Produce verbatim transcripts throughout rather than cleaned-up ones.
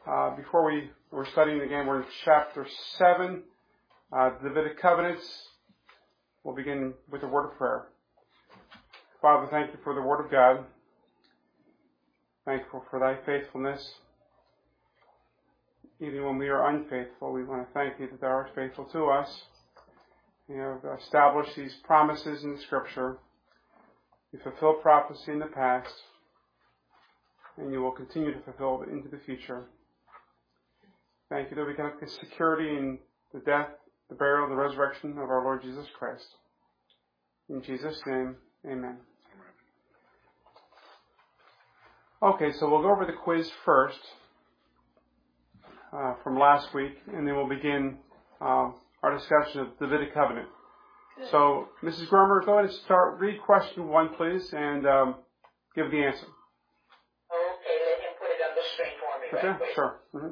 Uh, before we, we're studying again, we're in chapter seven, uh, the Davidic covenants. We'll begin with a word of prayer. Father, thank you for the word of God. Thankful for thy faithfulness. Even when we are unfaithful, we want to thank you that thou art faithful to us. You have established these promises in the Scripture. You fulfilled prophecy in the past, and you will continue to fulfill it into the future. Thank you that we can have security in the death, the burial, and the resurrection of our Lord Jesus Christ. In Jesus' name, amen. Okay, so we'll go over the quiz first uh, from last week, and then we'll begin uh, our discussion of the Davidic covenant. Good. So, Missus Grummer, go ahead and start. Read question one, please, and um, give the answer. Okay, let him put it on the screen for me. Okay, right quick. sure. Mm-hmm.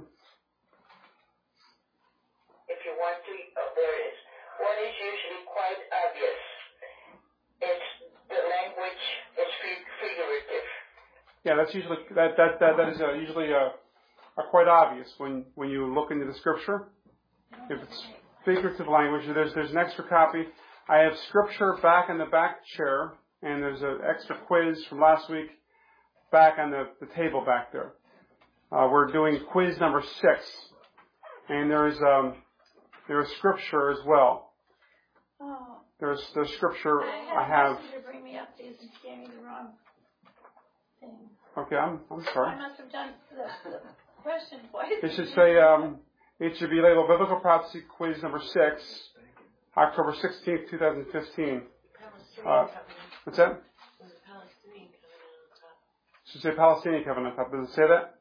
If you want to, oh, there it is. What is usually quite obvious? It's the language is figurative. Yeah, that's usually that that that, that is uh, usually uh, uh, quite obvious when, when you look into the Scripture. If it's figurative language, there's there's an extra copy. I have Scripture back in the back chair, and there's an extra quiz from last week back on the, the table back there. Uh, we're doing quiz number six, and there's um there's Scripture as well. Oh. There's the Scripture I I have. have. To bring me up these and gave me the wrong thing. Okay, I'm I'm sorry. I must have done the, the question twice. It should say um it should be labeled Biblical Prophecy Quiz number six, October sixteenth, two thousand fifteen. Uh, what's that? It should say Palestinian covenant on top. Does it say that?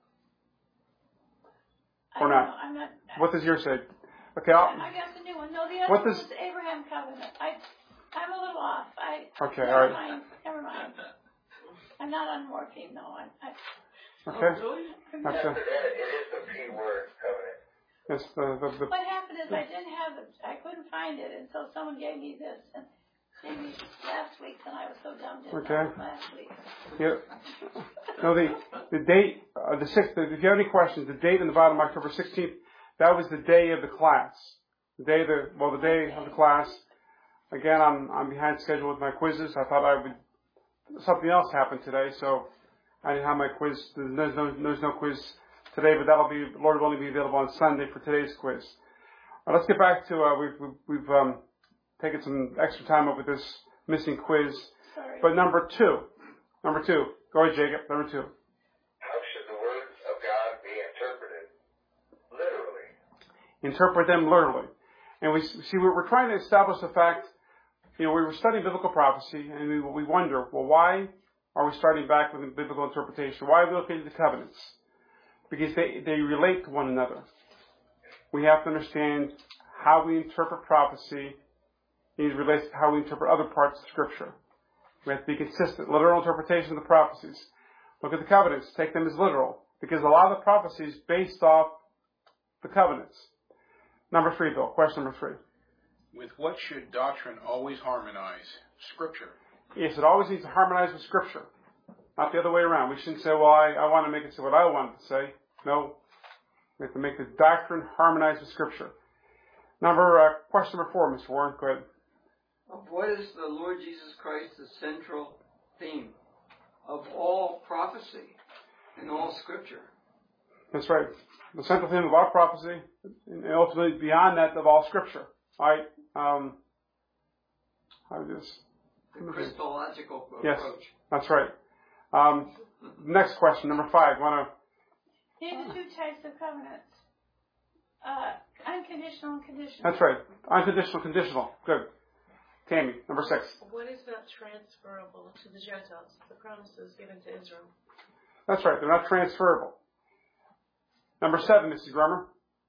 Or not? Know, I'm not? What does yours say? Okay, I'll, I got the new one. No, the other what one does, was Abraham covenant. I, I'm a little off. I. Okay, never all right. Mind, never mind. I'm not on morphine, no. I. I okay. Oh, really? That's After a, that, it is the P word covenant. it's the, the, the, what happened is I didn't have it. I couldn't find it until someone gave me this. And maybe last week, and I was so dumb didn't Okay. know it last week. yeah. No, the, the date, uh, the sixth, if you have any questions, the date in the bottom, October sixteenth, that was the day of the class. The day of the, well, the day of the class. Again, I'm, I'm behind schedule with my quizzes. I thought I would, something else happened today, so I didn't have my quiz. There's no, there's no quiz today, but that'll be, Lord will only be available on Sunday for today's quiz. All right, let's get back to, uh, we've, we've, we've um, taken some extra time up with this missing quiz. Sorry. But number two, number two, go ahead, Jacob, number two. How should the words of God be interpreted literally? Interpret them literally. And we see, we're trying to establish the fact, you know, we were studying biblical prophecy, and we, we wonder, well, why are we starting back with biblical interpretation? Why are we looking at the covenants? Because they, they relate to one another. We have to understand how we interpret prophecy. It relates to how we interpret other parts of Scripture. We have to be consistent. Literal interpretation of the prophecies. Look at the covenants. Take them as literal. Because a lot of the prophecy is based off the covenants. Number three, Bill. Question number three. With what should doctrine always harmonize? Scripture. Yes, it always needs to harmonize with Scripture. Not the other way around. We shouldn't say, well, I, I want to make it say what I want it to say. No. We have to make the doctrine harmonize with Scripture. Number, uh, question number four, Mister Warren. Go ahead. Of what is the Lord Jesus Christ the central theme of all prophecy and all Scripture? That's right. The central theme of all prophecy, and ultimately beyond that of all Scripture. All right. Um, how do this? The Christological approach. Yes, that's right. Um, next question, number five. Want to? These are two types of covenants. Uh, unconditional and conditional. That's right. Unconditional, conditional. Good. Tammy, number six. What is not transferable to the Gentiles? The promises given to Israel. That's right. They're not transferable. Number seven, Missus Grummer.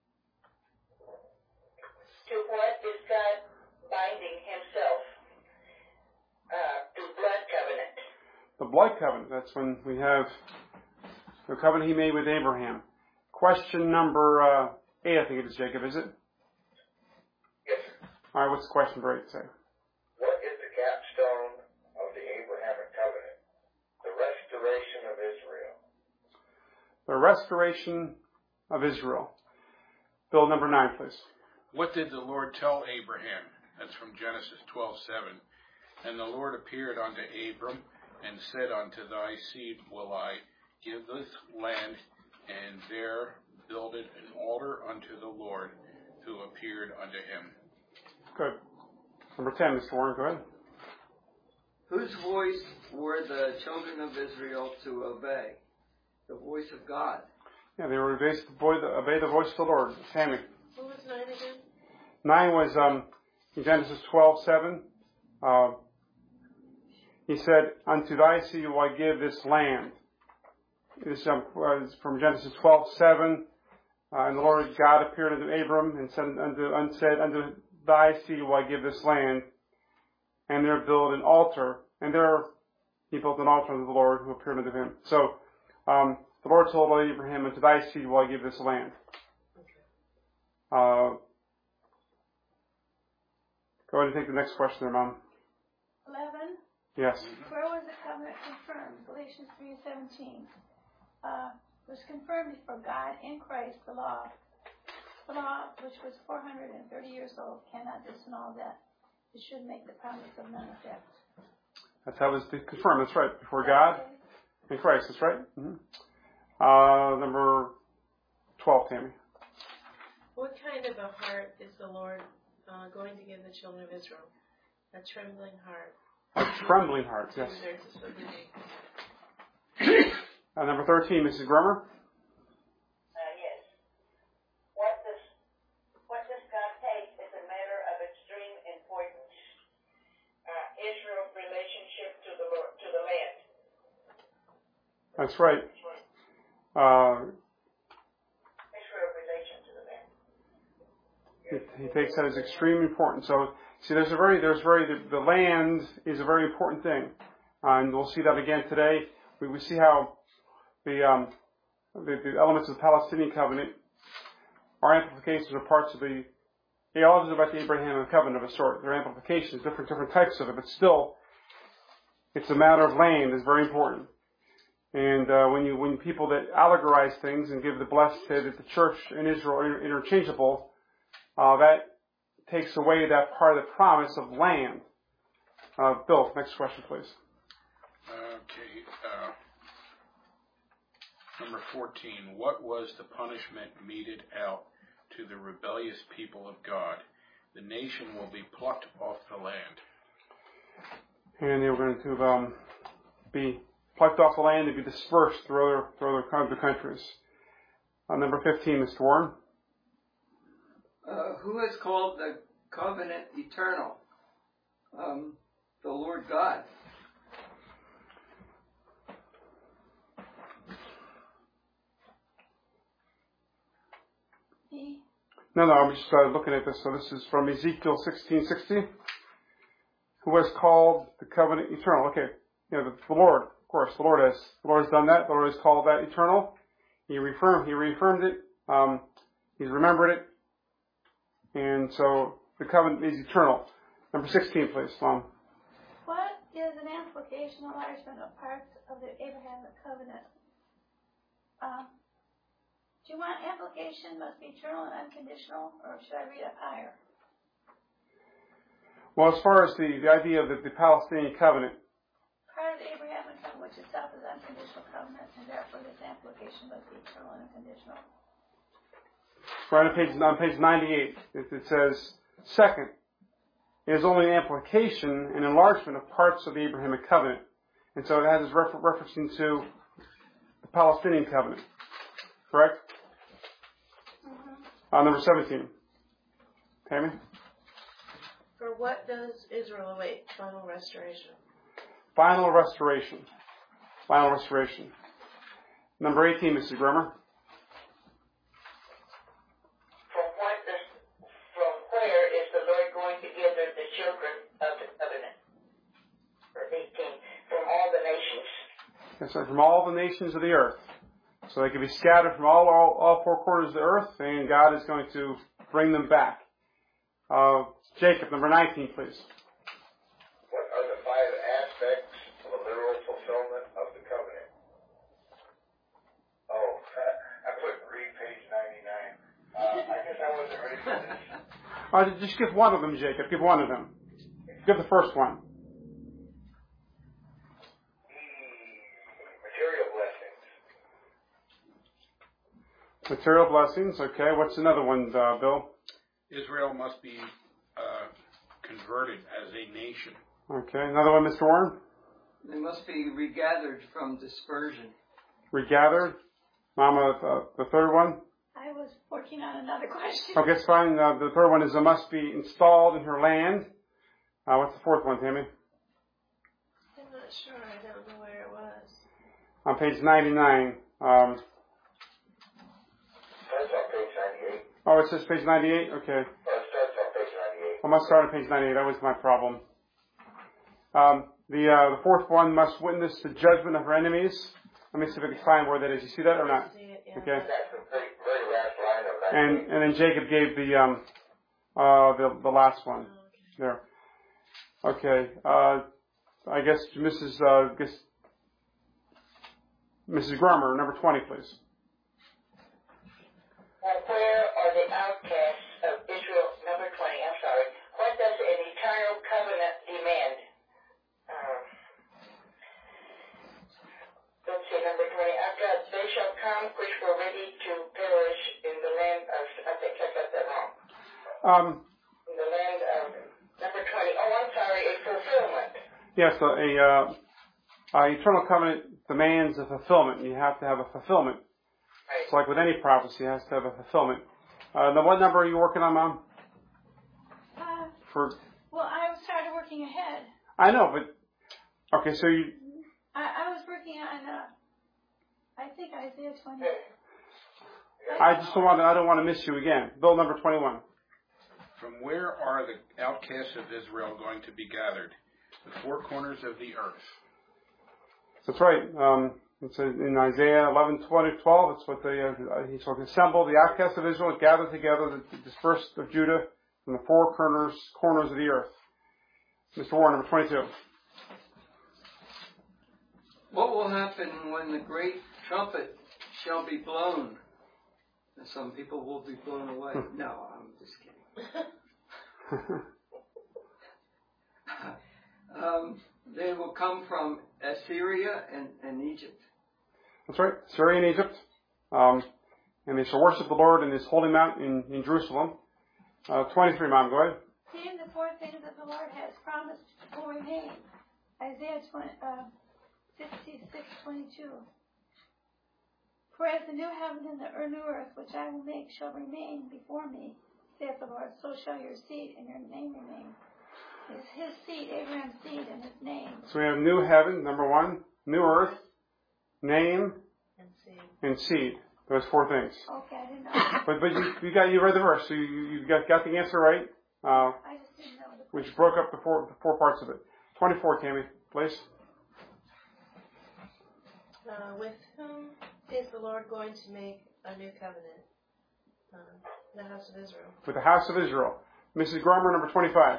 To what is God binding himself? Uh, to blood covenant. The blood covenant. That's when we have the covenant he made with Abraham. Question number uh, eight, I think it is, Jacob, is it? Yes. All right, what's question number eight say? What is the capstone of the Abrahamic covenant? The restoration of Israel. The restoration of Israel. Bill number nine, please. What did the Lord tell Abraham? That's from Genesis twelve seven. And the Lord appeared unto Abram and said, Unto thy seed will I give this land, and there builded an altar unto the Lord who appeared unto him. Good. Number ten, Mister Warren, go ahead. Whose voice were the children of Israel to obey? The voice of God. Yeah, they were obey the, obey the voice of the Lord. Tammy. What was nine again? Nine was um, in Genesis twelve seven. Uh, he said, Unto thy seed will I give this land. This um, was from Genesis twelve seven. Uh, and the Lord God appeared unto Abram and said unto, and said, Unto thy seed will I give this land. And there build an altar. And there he built an altar unto the Lord who appeared unto him. So um, the Lord told Abraham, Unto thy seed will I give this land. Uh, go ahead and take the next question there, Mom. eleven. Yes. Where was the covenant confirmed? Galatians three seventeen. Uh, was confirmed before God in Christ, the law. The law, which was four hundred thirty years old, cannot disannul that. It should make the promise of none effect. That's how it was confirmed. That's right. Before God in Christ. That's right. Mm-hmm. Uh, number twelve, Tammy. What kind of a heart is the Lord uh, going to give the children of Israel? A trembling heart. A trembling heart, yes. Uh, number thirteen, Missus Grummer. Uh, yes. What does what does God take is a matter of extreme importance. Uh, Israel's relationship to the Lord, to the land. That's right. Uh, Israel's relation to the land. he, he takes that as extreme importance. So, see, there's a very, there's very, the, the land is a very important thing, uh, and we'll see that again today. We, we see how the, um, the the elements of the Palestinian covenant are amplifications or parts of the. He all is about the Abrahamic covenant of a sort. They're amplifications, different different types of it, but still, it's a matter of land is very important. And uh, when you when people that allegorize things and give the blessed say that the church and Israel are interchangeable, uh, that takes away that part of the promise of land. Uh, Bill, next question, please. Okay. Uh, number fourteen. What was the punishment meted out to the rebellious people of God? The nation will be plucked off the land. And they were going to um, be plucked off the land and be dispersed through other, through other countries. Uh, number fifteen, Mister Warren. Uh, who has called the covenant eternal? Um, the Lord God. E. No, no, I'm just uh, looking at this. So this is from Ezekiel sixteen sixty. Who has called the covenant eternal? Okay, you know, the, the Lord, of course, the Lord has. The Lord has done that. The Lord has called that eternal. He reaffirmed. He reaffirmed it. Um, he's remembered it, and so the covenant is eternal. Number sixteen, please, Mom. What is an amplification enlargement of parts of the Abrahamic covenant? Uh, do you want amplification must be eternal and unconditional, or should I read up higher? Well, as far as the, the idea of the, the Palestinian covenant, part of the Abrahamic covenant, which itself is unconditional covenant, and therefore this amplification must be eternal and unconditional. right on page, on page ninety-eight, it, it says, second, it is only an amplification and enlargement of parts of the Abrahamic covenant. And so it has this refer- referencing to the Palestinian covenant. Correct? Mm-hmm. Uh, number seventeen. Tammy? For what does Israel await? Final restoration. Final restoration. Final restoration. Number eighteen, Missus Grimmer. From what is, from where is the Lord going to gather the children of the covenant? Verse eighteen. From all the nations. Yes, sir, from all the nations of the earth. So they can be scattered from all, all, all four corners of the earth, and God is going to bring them back. Uh, Jacob, number nineteen, please. What are the five aspects of a literal fulfillment of the covenant? Oh, I put read page Uh, just give one of them, Jacob. Give one of them. Give the first one. Material blessings. Material blessings. Okay. What's another one, uh, Bill? Israel must be uh, converted as a nation. Okay. Another one, Mister Warren? They must be regathered from dispersion. Regathered. Mama, uh, the third one? I was working on another question. Okay, it's fine. Uh, the third one is, uh, must be installed in her land. Uh, what's the fourth one, Tammy? I'm not sure. I don't know where it was. On page ninety-nine. Um, Starts on page ninety-eight. oh, it says page ninety-eight? Okay. Or it starts on page ninety-eight. I must start on page ninety-eight. That was my problem. Um, the, uh, the fourth one must witness the judgment of her enemies. Let me see if I can find where that is. You see that or not? I see it, yeah. Okay. That's the very, very last line of that. And, and then Jacob gave the, um, uh, the, the last one. There. Okay. Uh, I guess Missus Uh, guess Missus Grummer, number twenty, please. Uh, where are the outcasts of Israel? Number twenty, I'm sorry. What does an eternal covenant demand? Um, let's see, number twenty. After they shall come which were ready to perish in the land of, I think I got that wrong. Um, In the land of, number twenty. Oh, I'm sorry, a fulfillment. yes, a, a, uh, uh, eternal covenant demands a fulfillment. You have to have a fulfillment. Right. It's like with any prophecy, it has to have a fulfillment. Uh, now what number are you working on, Mom? Uh, For, well, I started working ahead. I know, but, okay, so you, I, I was working on, uh, I think Isaiah twenty. I just don't want to, I don't want to miss you again. Bill number twenty-one. From where are the outcasts of Israel going to be gathered? The four corners of the earth. That's right. Um, it's in Isaiah eleven, twenty, twelve. It's what they, uh, he shall assemble the outcasts of Israel, gather together the dispersed of Judah from the four corners, corners of the earth. Mister Warren, number twenty-two. What will happen when the great trumpet shall be blown? And some people will be blown away. No, I'm just kidding. um, they will come from Assyria and, and Egypt. That's right. Syria and Egypt. Um, and they shall worship the Lord in his holy mount in, in Jerusalem. Uh, twenty-three, Mom, go ahead. Seeing the four things that the Lord has promised will remain. Isaiah twenty, uh, sixty-six, twenty-two. For as the new heaven and the new earth which I will make shall remain before me, saith the Lord, so shall your seed and your name remain. Is his seed, Abraham's seed, and his name. So we have new heaven, number one, new earth, name, And see. and seed. Those four things. Okay, I didn't know. But but you, you got you read the verse, so you you got got the answer right. Uh, I just didn't know the which broke up the four the four parts of it. Twenty-four, Tammy, please. Uh, with whom is the Lord going to make a new covenant? Um, the house of Israel. With the house of Israel. Missus Grummer, number twenty-five.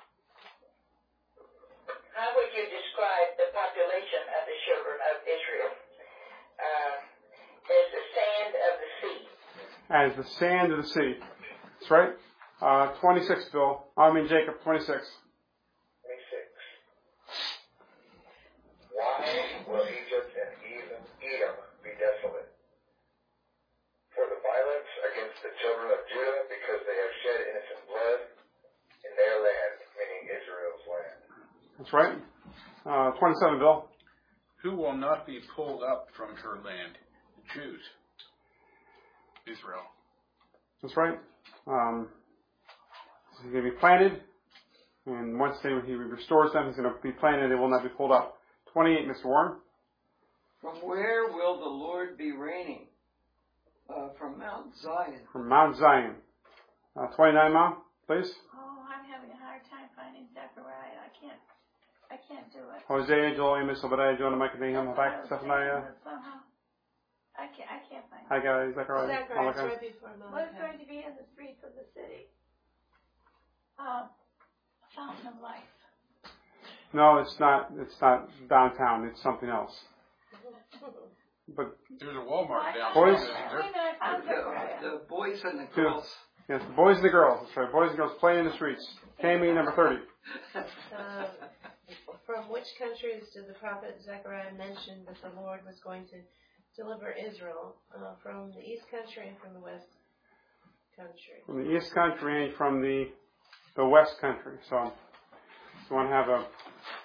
How would you describe the population of the children of Israel? Uh, as the sand of the sea. As the sand of the sea. That's right. Uh, twenty-six, Bill. I mean Jacob, twenty-six. twenty-six. Why will Egypt and Edom, Edom be desolate? For the violence against the children of Judah, because they have shed innocent blood in their land, meaning Israel's land. That's right. Uh, twenty-seven, Bill. Who will not be pulled up from her land? The Jews. Israel. That's right. Um, so he's going to be planted, and once they, he restores them, he's going to be planted, they will not be pulled up. twenty-eight, Mister Warren. From where will the Lord be reigning? Uh, from Mount Zion. From Mount Zion. Uh, twenty-nine, Mom, please. Oh, I'm having a hard time finding Zechariah. I can't, I can't do it. Hosea, Joel, Amos, Obadiah, Jonah, Micah, Nahum, Habakkuk, Zephaniah, Somehow, I can't, I can't find it. Haggai, Zechariah, Zechariah is Malachi. right before What is Malachi. going to be in the streets of the city? Uh, fountain of life. No, it's not. It's not downtown. It's something else. But There's a Walmart down Boys. there. Wait a minute, I found The, Zechariah. the boys and the Two. girls. Yes, the boys and the girls. That's right. Boys and girls playing in the streets. Tammy, number thirty. Uh, from which countries did the prophet Zechariah mention that the Lord was going to deliver Israel? Uh, from the east country and from the west country. From the east country and from the the west country. So, you want to have a.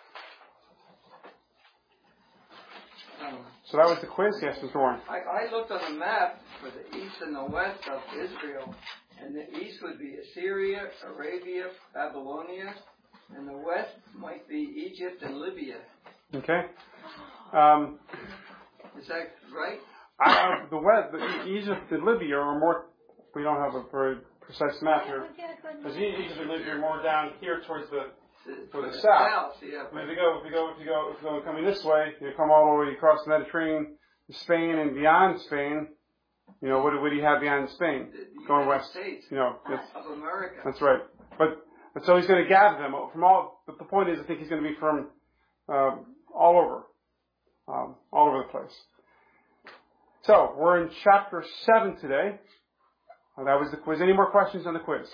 So that was the quiz. Yes, Mister Warren. I, I looked on the map for the east and the west of Israel, and the east would be Assyria, Arabia, Babylonia, and the west might be Egypt and Libya. Okay. Um, Is that right? I, uh, the west, the Egypt and Libya are more. We don't have a very precise map here. Because Egypt and Libya are more down here towards the for the, the south. south yeah, I mean, if you go, if you go, if you go, if you go coming this way, you come all the way across the Mediterranean to Spain and beyond Spain. You know, what, what do you have beyond Spain? The Going United west. States you know, of America. That's right. But, but so he's going to gather them from all. But the point is, I think he's going to be from uh, all over, um, all over the place. So we're in chapter seven today. Uh, that was the quiz. Any more questions on the quiz?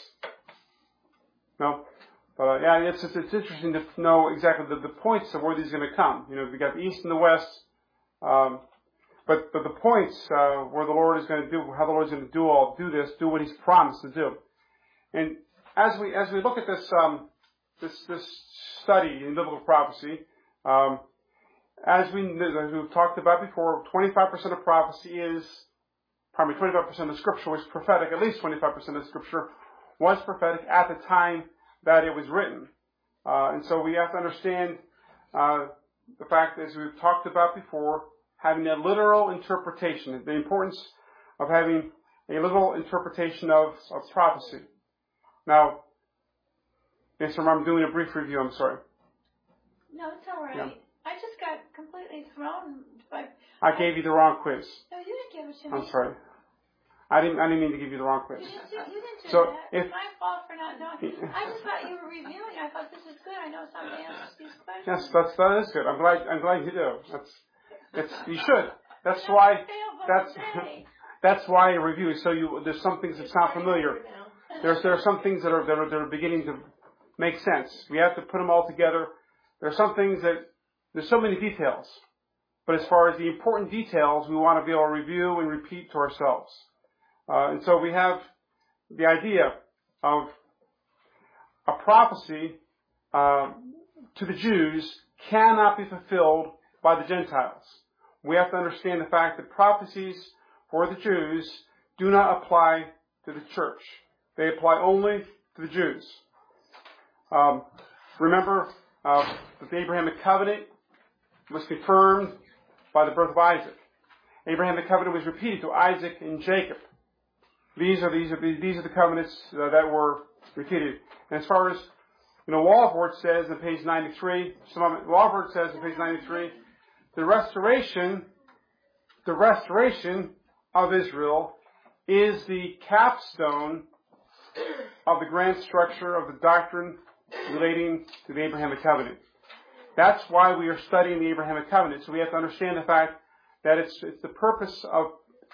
No. But uh, yeah, it's just, it's interesting to know exactly the, the points of where these are going to come. You know, we got the east and the west, um, but but the points uh, where the Lord is going to do, how the Lord is going to do all, do this, do what He's promised to do. And as we as we look at this um, this this study in biblical prophecy, um, as we as we've talked about before, twenty-five percent of prophecy is, probably twenty-five percent of Scripture was prophetic. At least twenty-five percent of Scripture was prophetic at the time that it was written. Uh, and so we have to understand uh, the fact, as we've talked about before, having a literal interpretation, the importance of having a literal interpretation of, of prophecy. Now, yes, I'm doing a brief review, I'm sorry. No, it's all right. Yeah. I just got completely thrown by... I gave you the wrong quiz. No, you didn't give it to me. I'm sorry. I didn't, I didn't mean to give you the wrong quiz. You didn't do, you didn't do So that. if- It's my fault for not knowing. I just thought you were reviewing. I thought this is good. I know somebody answers these questions. Yes, that's, that is good. I'm glad, I'm glad you do. That's, it's, you should. That's why, that's, that's why I review. So you, there's some things that sound familiar. There's, there are some things that are, that are, that are beginning to make sense. We have to put them all together. There are some things that, there's so many details. But as far as the important details, we want to be able to review and repeat to ourselves. Uh, and so we have the idea of a prophecy uh, to the Jews cannot be fulfilled by the Gentiles. We have to understand the fact that prophecies for the Jews do not apply to the church. They apply only to the Jews. Um, remember uh, that the Abrahamic covenant was confirmed by the birth of Isaac. Abrahamic covenant was repeated to Isaac and Jacob. These are these are the, these are the covenants uh, that were repeated. And as far as you know, Walvoord says in page ninety-three. Walvoord says in page ninety-three, the restoration, the restoration of Israel is the capstone of the grand structure of the doctrine relating to the Abrahamic covenant. That's why we are studying the Abrahamic covenant. So we have to understand the fact that it's it's the purpose of.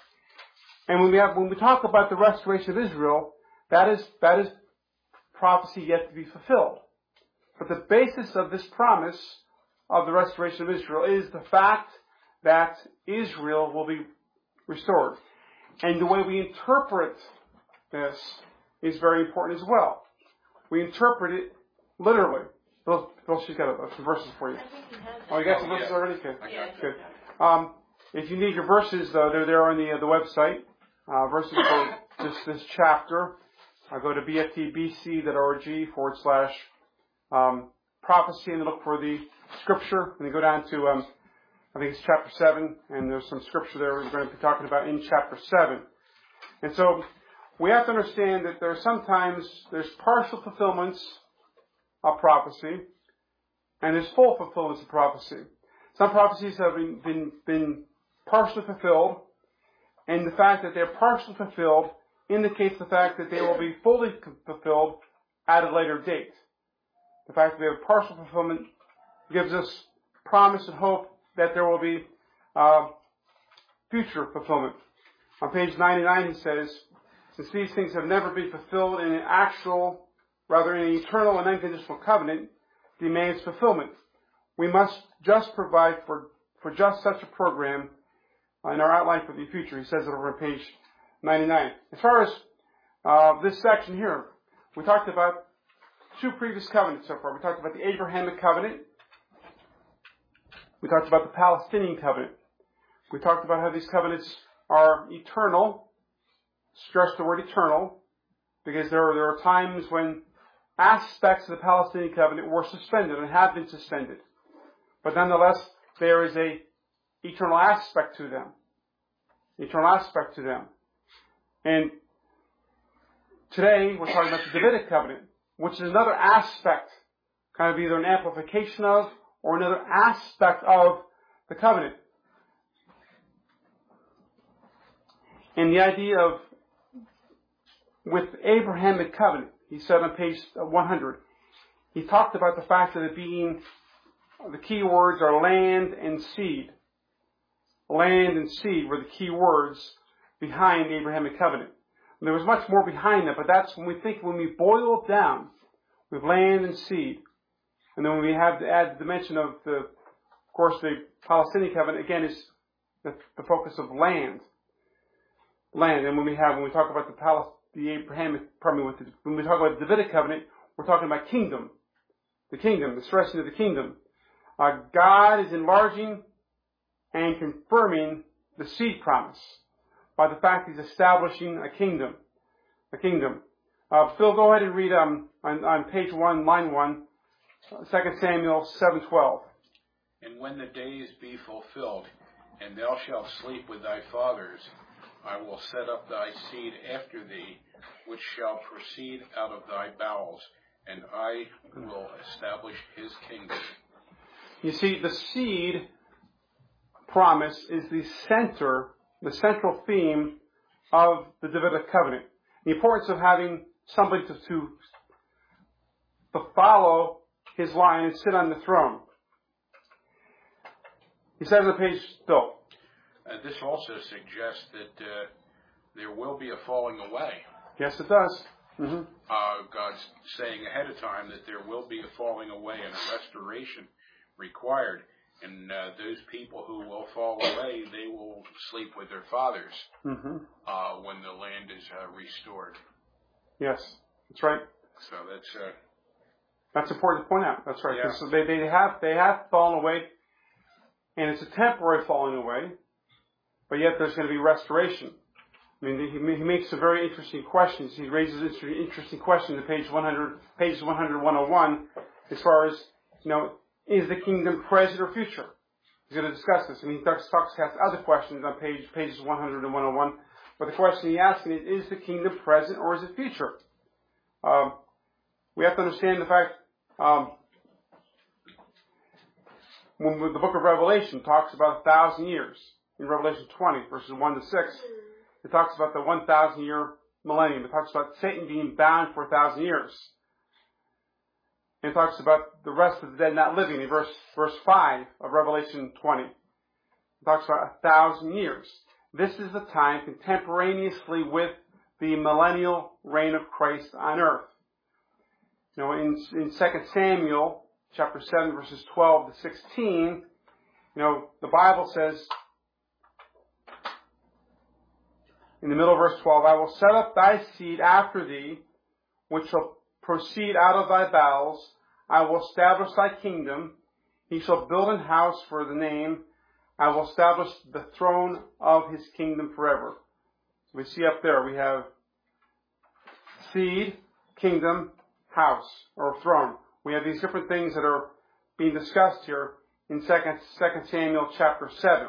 And when we have, when we talk about the restoration of Israel, that is, that is prophecy yet to be fulfilled. But the basis of this promise of the restoration of Israel is the fact that Israel will be restored. And the way we interpret this is very important as well. We interpret it literally. Bill, Bill she's got a, some verses for you. Oh, you got some verses already? Good. Good. Um, if you need your verses, though, they're there on the, uh, the website. Uh, verses for this, this chapter. I go to b f t b c dot org forward slash um, prophecy and look for the scripture. And then go down to, um, I think it's chapter seven, and there's some scripture there we're going to be talking about in chapter seven. And so we have to understand that there are sometimes, there's partial fulfillments of prophecy, and there's full fulfillments of prophecy. Some prophecies have been, been, been partially fulfilled, and the fact that they're partially fulfilled indicates the fact that they will be fully fulfilled at a later date. The fact that they have partial fulfillment gives us promise and hope that there will be uh, future fulfillment. On page ninety-nine he says, since these things have never been fulfilled in an actual, rather in an eternal and unconditional covenant, demands fulfillment. We must just provide for, for just such a program in our outline for the future. He says it over on page ninety-nine. As far as uh, this section here, we talked about two previous covenants so far. We talked about the Abrahamic covenant. We talked about the Palestinian covenant. We talked about how these covenants are eternal. Stress the word eternal, because there are, there are times when aspects of the Palestinian covenant were suspended and have been suspended. But nonetheless, there is a eternal aspect to them. Eternal aspect to them. And today, we're talking about the Davidic covenant, which is another aspect, kind of either an amplification of, or another aspect of the covenant. And the idea of, with Abrahamic covenant, he said on page one hundred, he talked about the fact of it being, the key words are land and seed. Land and seed were the key words behind the Abrahamic covenant. And there was much more behind that, but that's when we think, when we boil it down, we have land and seed. And then when we have to add the dimension of the, of course, the Palestinian covenant, again, is the, the focus of land. Land. And when we have, when we talk about the Palestinian, the Abrahamic, pardon me, with the, when we talk about the Davidic covenant, we're talking about kingdom. The kingdom, the stressing of the kingdom. Uh, God is enlarging and confirming the seed promise by the fact He's establishing a kingdom. A kingdom. Uh, Phil, go ahead and read um, on, on page one, line one, Second Samuel seven twelve. And when the days be fulfilled, and thou shalt sleep with thy fathers, I will set up thy seed after thee, which shall proceed out of thy bowels, and I will establish his kingdom. You see, the seed promise is the center, the central theme of the Davidic covenant. The importance of having somebody to, to, to follow his line and sit on the throne. He says on page still. Uh, this also suggests that uh, there will be a falling away. Yes, it does. Mm-hmm. Uh, God's saying ahead of time that there will be a falling away and a restoration required. And uh, those people who will fall away, they will sleep with their fathers mm-hmm. uh, when the land is uh, restored. Yes, that's right. So that's uh, that's important to point out. That's right. Yeah. So they they have they have fallen away, and it's a temporary falling away. But yet there's going to be restoration. I mean, he, he makes some very interesting questions. He raises interesting questions in page one hundred, pages one hundred, one oh one, as far as, you know, is the kingdom present or future? He's going to discuss this. And he talks, talks has other questions on page, pages one hundred and one oh one. But the question he's asking is, is the kingdom present or is it future? Um, we have to understand the fact, um, when the book of Revelation talks about a thousand years, in Revelation twenty, verses one to six, it talks about the one thousand year millennium. It talks about Satan being bound for a thousand years. And it talks about the rest of the dead not living in verse, verse five of Revelation twenty. It talks about a thousand years. This is the time contemporaneously with the millennial reign of Christ on earth. You know, in, in Second Samuel chapter seven, verses twelve to sixteen, you know, the Bible says, in the middle of verse twelve, I will set up thy seed after thee, which shall proceed out of thy bowels. I will establish thy kingdom. He shall build an house for the name. I will establish the throne of his kingdom forever. So we see up there, we have seed, kingdom, house, or throne. We have these different things that are being discussed here in Second Samuel chapter seven.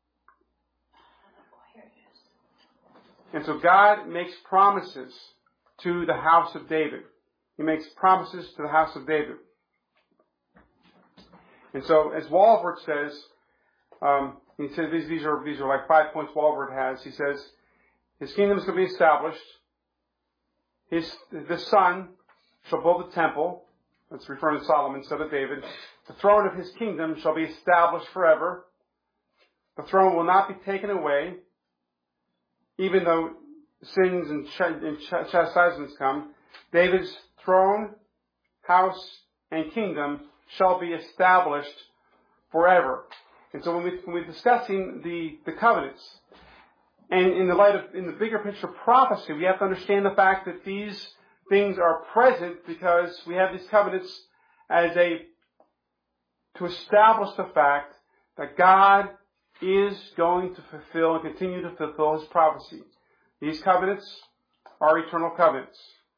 And so God makes promises to the house of David. He makes promises to the house of David. And so, as Walvoord says, um, he says these, these are these are like five points Walvoord has. He says his kingdom is going to be established. His the son shall build a temple. That's referring to Solomon instead of David. The throne of his kingdom shall be established forever. The throne will not be taken away. Even though sins and, ch- and ch- chastisements come, David's throne, house, and kingdom shall be established forever. And so when, we, when we're discussing the, the covenants, and in the light of, in the bigger picture of prophecy, we have to understand the fact that these things are present because we have these covenants as a, to establish the fact that God is going to fulfill and continue to fulfill His prophecy. These covenants are eternal covenants.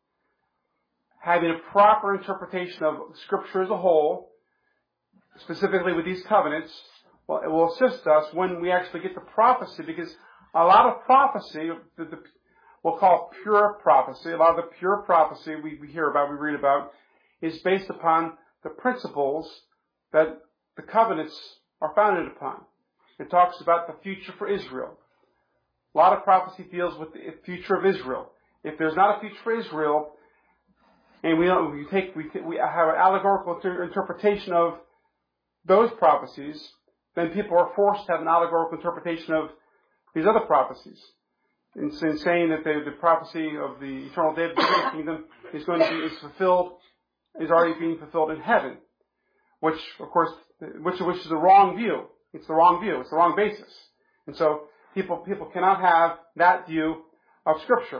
Having a proper interpretation of Scripture as a whole, specifically with these covenants, well, it will assist us when we actually get to prophecy, because a lot of prophecy, the, the, we'll call pure prophecy, a lot of the pure prophecy we, we hear about, we read about, is based upon the principles that the covenants are founded upon. It talks about the future for Israel. A lot of prophecy deals with the future of Israel. If there's not a future for Israel, and we don't, we take, we, we have an allegorical inter- interpretation of those prophecies, then people are forced to have an allegorical interpretation of these other prophecies. In, in saying that the, the prophecy of the eternal David kingdom is going to be is fulfilled, is already being fulfilled in heaven, which of course, which which is the wrong view. It's the wrong view. It's the wrong basis, and so people people cannot have that view of Scripture.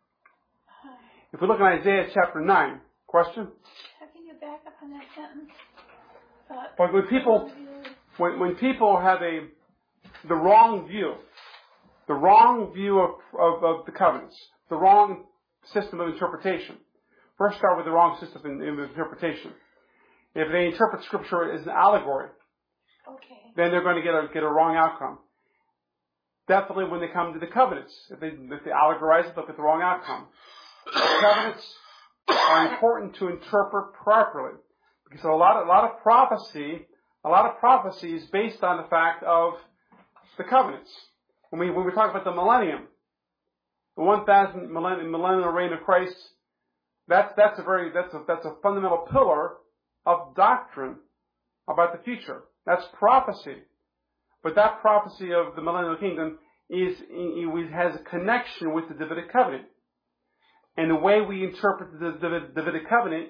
If we look at Isaiah chapter nine, question? How can you back up on that sentence? Uh, but when people when when people have a the wrong view, the wrong view of, of, of the covenants, the wrong system of interpretation. First, start with the wrong system of interpretation. If they interpret Scripture as an allegory, okay. then they're going to get a get a wrong outcome. Definitely, when they come to the covenants, if they if they allegorize it, they'll get the wrong outcome. The covenants are important to interpret properly, because a lot of, a lot of prophecy, a lot of prophecy is based on the fact of the covenants. When we when we talk about the millennium, the one thousand millennial, millennial reign of Christ, that's that's a very that's a that's a fundamental pillar of doctrine about the future. That's prophecy, but that prophecy of the millennial kingdom is it has a connection with the Davidic covenant, and the way we interpret the Davidic covenant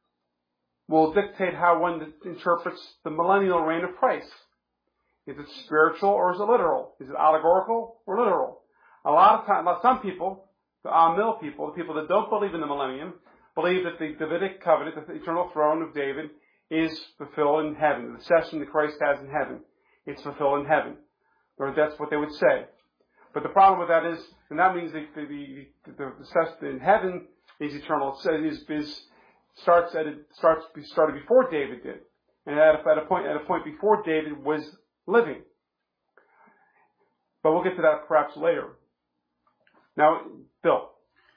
will dictate how one interprets the millennial reign of Christ. Is it spiritual or is it literal? Is it allegorical or literal? A lot of times, some people, the Amil people, the people that don't believe in the millennium, believe that the Davidic covenant, the eternal throne of David, is fulfilled in heaven. The session that Christ has in heaven, it's fulfilled in heaven. Or that's what they would say. But the problem with that is, and that means the the, the, the, the session in heaven is eternal. It is, is starts at it starts started before David did, and at a, at a point at a point before David was living. But we'll get to that perhaps later. Now, Bill.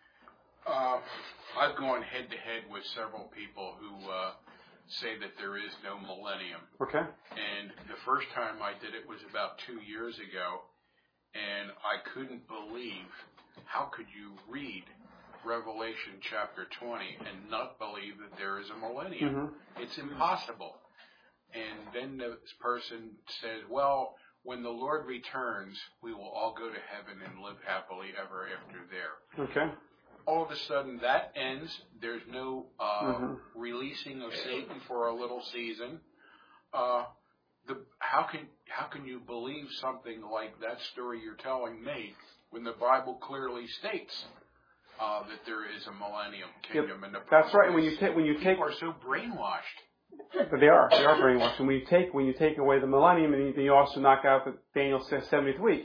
Uh, I've gone head to head with several people who uh, say that there is no millennium. Okay. And the first time I did it was about two years ago, and I couldn't believe how could you read Revelation chapter twenty and not believe that there is a millennium. Mm-hmm. It's impossible. And then this person said, well, when the Lord returns, we will all go to heaven and live happily ever after there. Okay. All of a sudden, that ends. There's no uh, mm-hmm. releasing of Satan for a little season. Uh, the how can how can you believe something like that story you're telling me when the Bible clearly states uh, that there is a millennium kingdom? Yep. And the That's right. When you take when you people take are so brainwashed. But they are. They are brainwashed. And when you take when you take away the millennium, and you also knock out the Daniel seventieth week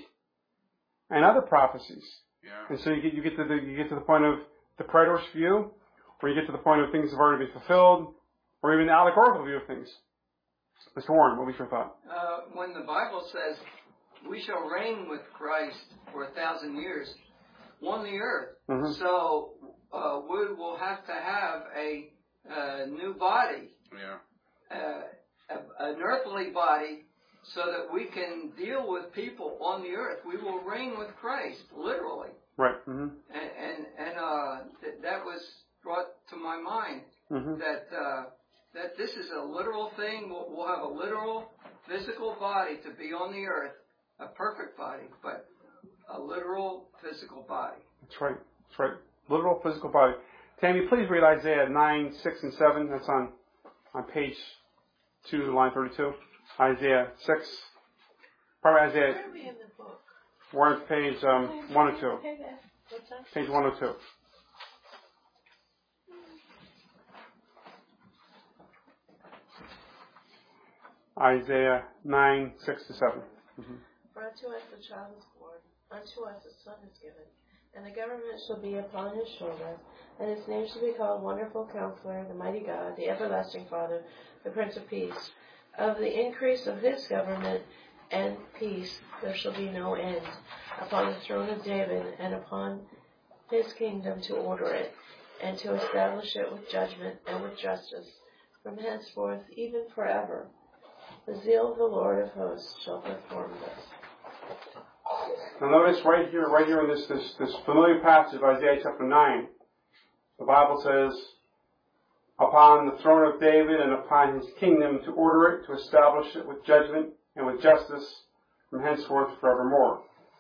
and other prophecies. Yeah. And so you get you get to the you get to the point of the preterist view, or you get to the point of things have already been fulfilled, or even the allegorical view of things. Mister Warren, what was your thought? Uh, when the Bible says we shall reign with Christ for a thousand years on the earth, mm-hmm. so uh, we will have to have a, a new body. Yeah. Uh, a, an earthly body, so that we can deal with people on the earth. We will reign with Christ, literally. Right. Mm-hmm. And and, and uh, th- that was brought to my mind mm-hmm. that uh, that this is a literal thing. We'll, we'll have a literal physical body to be on the earth, a perfect body, but a literal physical body. That's right. That's right. Literal physical body. Tammy, please read Isaiah nine, six, and seven. That's on, on page two, line thirty-two. Isaiah six. Probably Isaiah. Where are we in the book? We're on page um, one oh two. What's that? Page one oh two. Isaiah nine, six to seven. Mm-hmm. For unto us a child is born, unto us a son is given, and the government shall be upon his shoulder, and his name shall be called Wonderful Counselor, the Mighty God, the Everlasting Father, the Prince of Peace. Of the increase of his government and peace there shall be no end, upon the throne of David and upon his kingdom, to order it, and to establish it with judgment and with justice, from henceforth even forever. The zeal of the Lord of hosts shall perform this. Now notice right here, right here in this, this, this familiar passage of Isaiah chapter nine, the Bible says, upon the throne of David and upon his kingdom, to order it, to establish it with judgment and with justice from henceforth forevermore.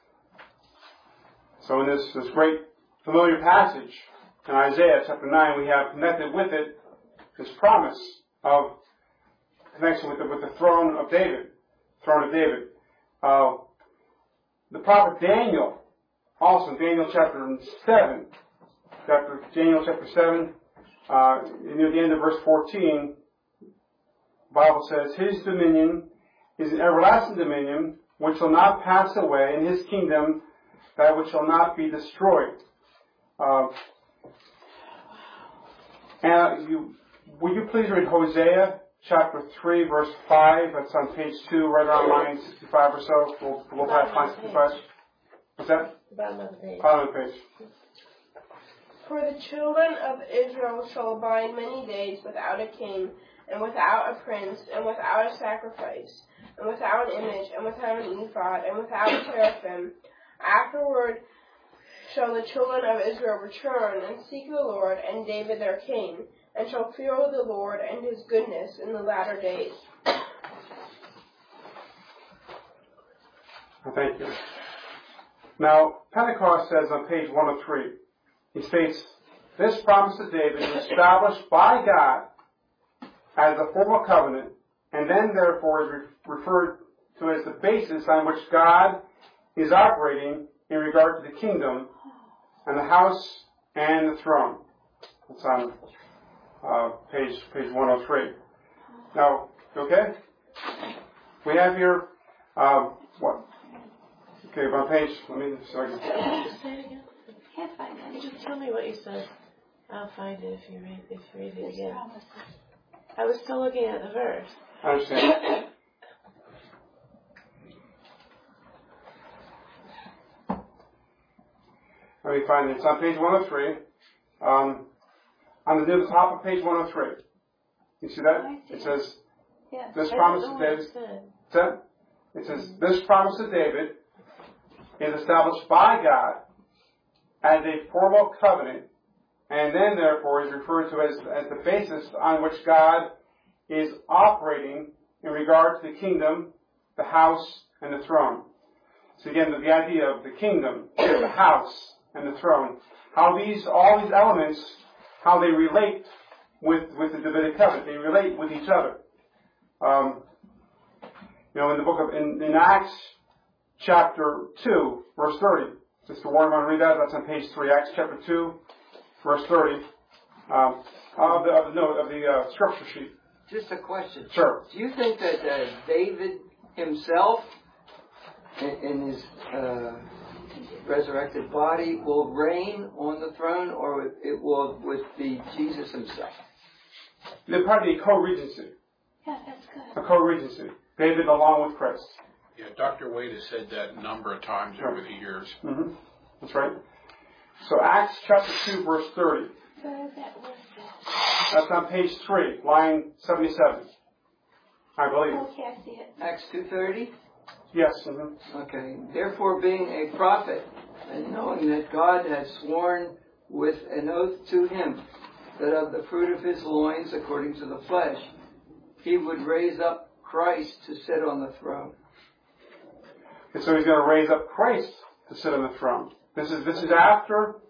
So in this, this great familiar passage in Isaiah chapter nine, we have connected with it this promise of connection with the, with the throne of David, throne of David. Uh, the prophet Daniel, also in Daniel chapter seven, chapter Daniel chapter seven, uh, near the end of verse fourteen, the Bible says, his dominion is an everlasting dominion which shall not pass away, and his kingdom that which shall not be destroyed. Uh, and you, will you please read Hosea chapter three, verse five? That's on page two, right around line sixty-five or so. We'll, we'll have line sixty-five. What's that? Bottom of the page. Bottom of the page. For the children of Israel shall abide many days without a king, and without a prince, and without a sacrifice, and without an image, and without an ephod, and without a teraphim. Afterward shall the children of Israel return, and seek the Lord, and David their king, and shall fear the Lord and his goodness in the latter days. Thank you. Now, Pentecost says on page one oh three, he states, this promise of David is established by God as a formal covenant, and then therefore is re- referred to as the basis on which God is operating in regard to the kingdom and the house and the throne. That's on uh, page page one oh three. Now, okay? We have here, um, what? Okay, on page, let me, so I can... Just say it again. Can't find it. Just tell me what you said. I'll find it if you read, if you read it again. I was still looking at the verse. I understand. Let me find it. It's on page one oh three. Um, on the near the top of page one oh three. You see that? See it it. says, Yes. this I promise don't of know what David. it said. That? It says, this promise of David is established by God as a formal covenant, and then therefore is referred to as, as the basis on which God is operating in regard to the kingdom, the house, and the throne. So again, the, the idea of the kingdom, the house, and the throne, how these, all these elements, how they relate with, with the Davidic covenant. They relate with each other. Um, you know, in the book of, in, in Acts chapter two, verse thirty, Sister Warren, want to read that? That's on page three, Acts chapter two, verse thirty, um, of the, of the, no, of the uh, scripture sheet. Just a question. Sure. Do you think that uh, David himself, in, in his uh, resurrected body, will reign on the throne, or it will with be Jesus himself? They're probably a co-regency. Yeah, that's good. A co-regency. David along with Christ. Yeah, Doctor Wade has said that a number of times Sure. over the years. Mm-hmm. That's right. So Acts chapter two, verse thirty. Where is that word? That's on page three, line seventy-seven. I believe. Okay, I see it. Acts two thirty? Yes. Mm-hmm. Okay. Therefore, being a prophet, and knowing that God had sworn with an oath to him that of the fruit of his loins, according to the flesh, he would raise up Christ to sit on the throne. And so he's going to raise up Christ to sit on the throne. This is this is after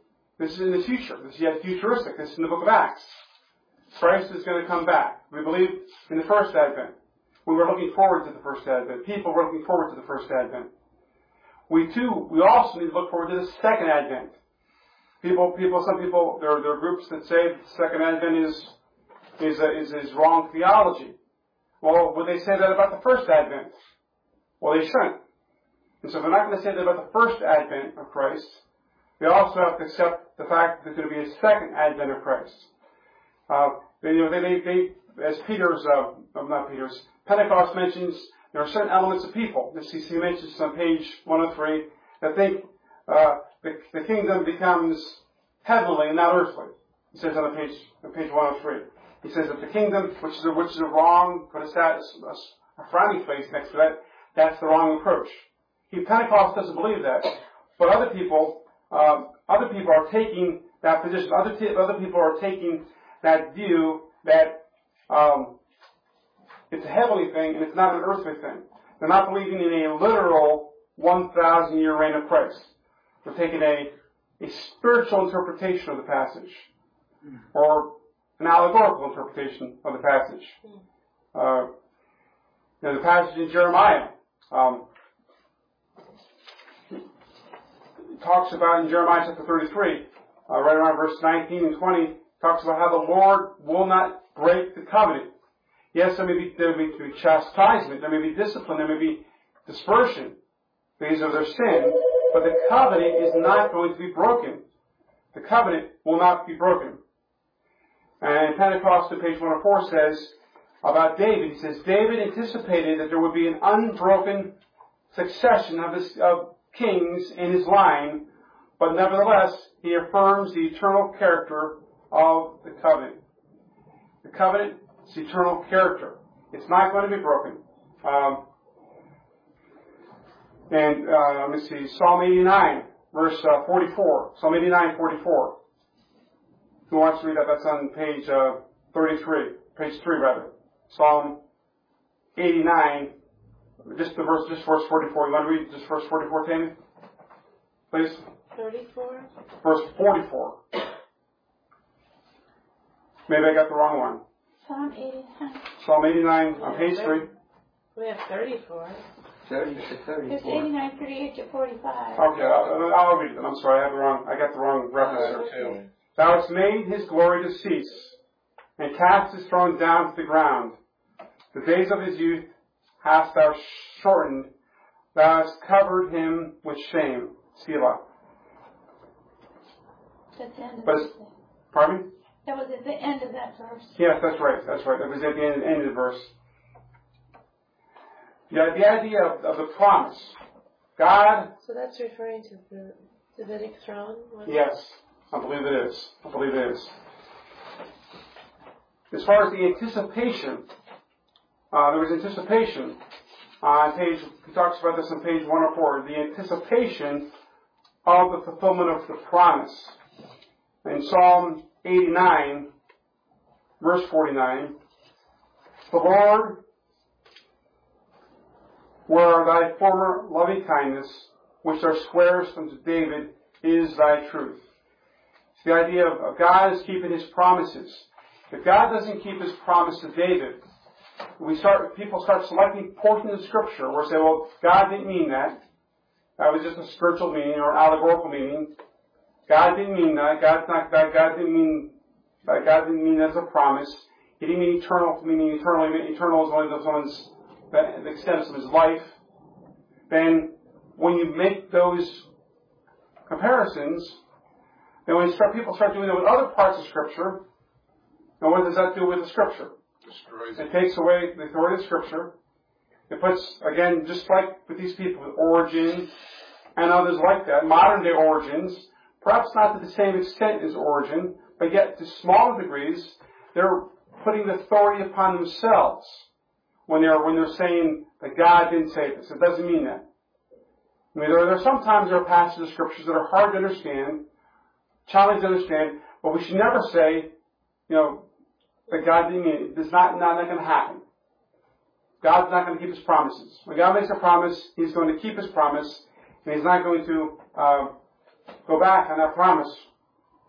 This is in the future. This is yet futuristic. This is in the book of Acts. Christ is going to come back. We believe in the first advent. We were looking forward to the first advent. People were looking forward to the first advent. We too, we also need to look forward to the second advent. People, people, some people, there are, there are groups that say the second advent is, is, a, is, is wrong theology. Well, would they say that about the first advent? Well, they shouldn't. And so if they're not going to say that about the first advent of Christ, they also have to accept the fact that there's going to be a second advent of Christ. Uh, they, you know, they, they, they as Peter's, uh, not Peter's, Pentecost mentions, there are certain elements of people. This he mentions on page one oh three that think uh, the, the kingdom becomes heavenly and not earthly. He says on page on page one oh three. He says that the kingdom, which is a, which is a wrong, put a, status, a, a frowny face next to that, that's the wrong approach. He Pentecost doesn't believe that, but other people, um, other people are taking that position. Other t- other people are taking that view that um, it's a heavenly thing and it's not an earthly thing. They're not believing in a literal one thousand year reign of Christ. They're taking a, a spiritual interpretation of the passage, or an allegorical interpretation of the passage. Uh, you know, the passage in Jeremiah um, talks about in Jeremiah chapter thirty-three, uh, right around verse nineteen and twenty, talks about how the Lord will not break the covenant. Yes, there may be, there may be chastisement, there may be discipline, there may be dispersion because of their sin, but the covenant is not going to be broken. The covenant will not be broken. And Pentecost, on page one oh four, says about David, he says, David anticipated that there would be an unbroken succession of, his, of kings in his line, but nevertheless, he affirms the eternal character of the covenant. The covenant is eternal character. It's not going to be broken. Um, and uh, let me see, Psalm eighty-nine, verse uh, forty-four. Psalm eighty-nine, forty-four. Who wants to read that? That's on page uh, thirty-three, page three rather. Psalm eighty-nine, just the verse, just verse forty-four. You want to read just verse forty-four, Tammy? Please. thirty-four. Verse forty-four. Maybe I got the wrong one. Psalm eighty-nine. Psalm eighty-nine on page three. We have thirty-four. thirty to It's thirty-four. eighty-nine, thirty-eight to forty-five. Okay, I'll, I'll read it. I'm sorry, I have the wrong. I got the wrong reference there. Okay. Thou hast made his glory to cease, and cast his throne down to the ground. The days of his youth hast thou shortened. Thou hast covered him with shame. Selah. That's the end of But, the verse. pardon me? That was at the end of that verse. Yes, that's right. That's right. That was at the end, end of the verse. Yeah, the idea of, of the promise. God. So that's referring to the Davidic throne? Yes, I believe it is. I believe it is. As far as the anticipation, uh, there was anticipation on page. He talks about this on page one oh four. The anticipation of the fulfillment of the promise. In Psalm eighty-nine, verse forty-nine, the Lord, where are thy former loving kindness, which thou swearest unto David, is thy truth. It's the idea of, of God is keeping his promises. If God doesn't keep his promise to David, we start, people start selecting portions of Scripture where they say, well, God didn't mean that. That was just a spiritual meaning or an allegorical meaning. God didn't mean that. God's not, God, God didn't mean, God didn't mean that as a promise. He didn't mean eternal, meaning eternal. Eternal is only those ones that extends of his life. Then, when you make those comparisons, then when you start, people start doing it with other parts of Scripture, and what does that do with the Scripture? Destroys it. It takes away the authority of Scripture. It puts, again, just like with these people, with Origen and others like that, modern day Origins, perhaps not to the same extent as Origen, but yet to smaller degrees, they're putting the authority upon themselves when they're when they're saying that God didn't say this. It doesn't mean that. I mean, there, there are sometimes there are passages of scriptures that are hard to understand, challenging to understand, but we should never say, you know, that God didn't mean it. It's not not, not going to happen. God's not going to keep his promises. When God makes a promise, he's going to keep his promise, and he's not going to uh, go back on that promise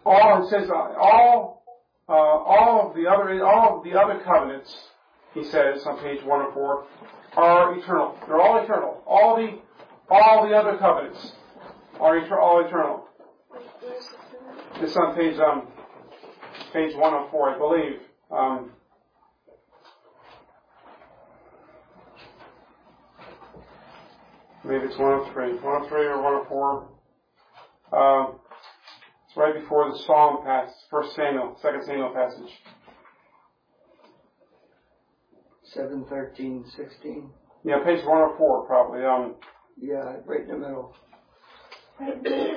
all, it says, uh, all, uh, all of the other, all of the other covenants, he says on page one oh four, are eternal. They're all eternal. All the, all the other covenants are eternal, all eternal. It's on page, um, page one oh four, I believe. Um, maybe it's one oh three. one oh three or one oh four. Um, it's right before the Psalm passage, First Samuel, Second Samuel passage. seven, thirteen, sixteen. Yeah, page one oh four probably. Um, yeah, right in the middle. Right there.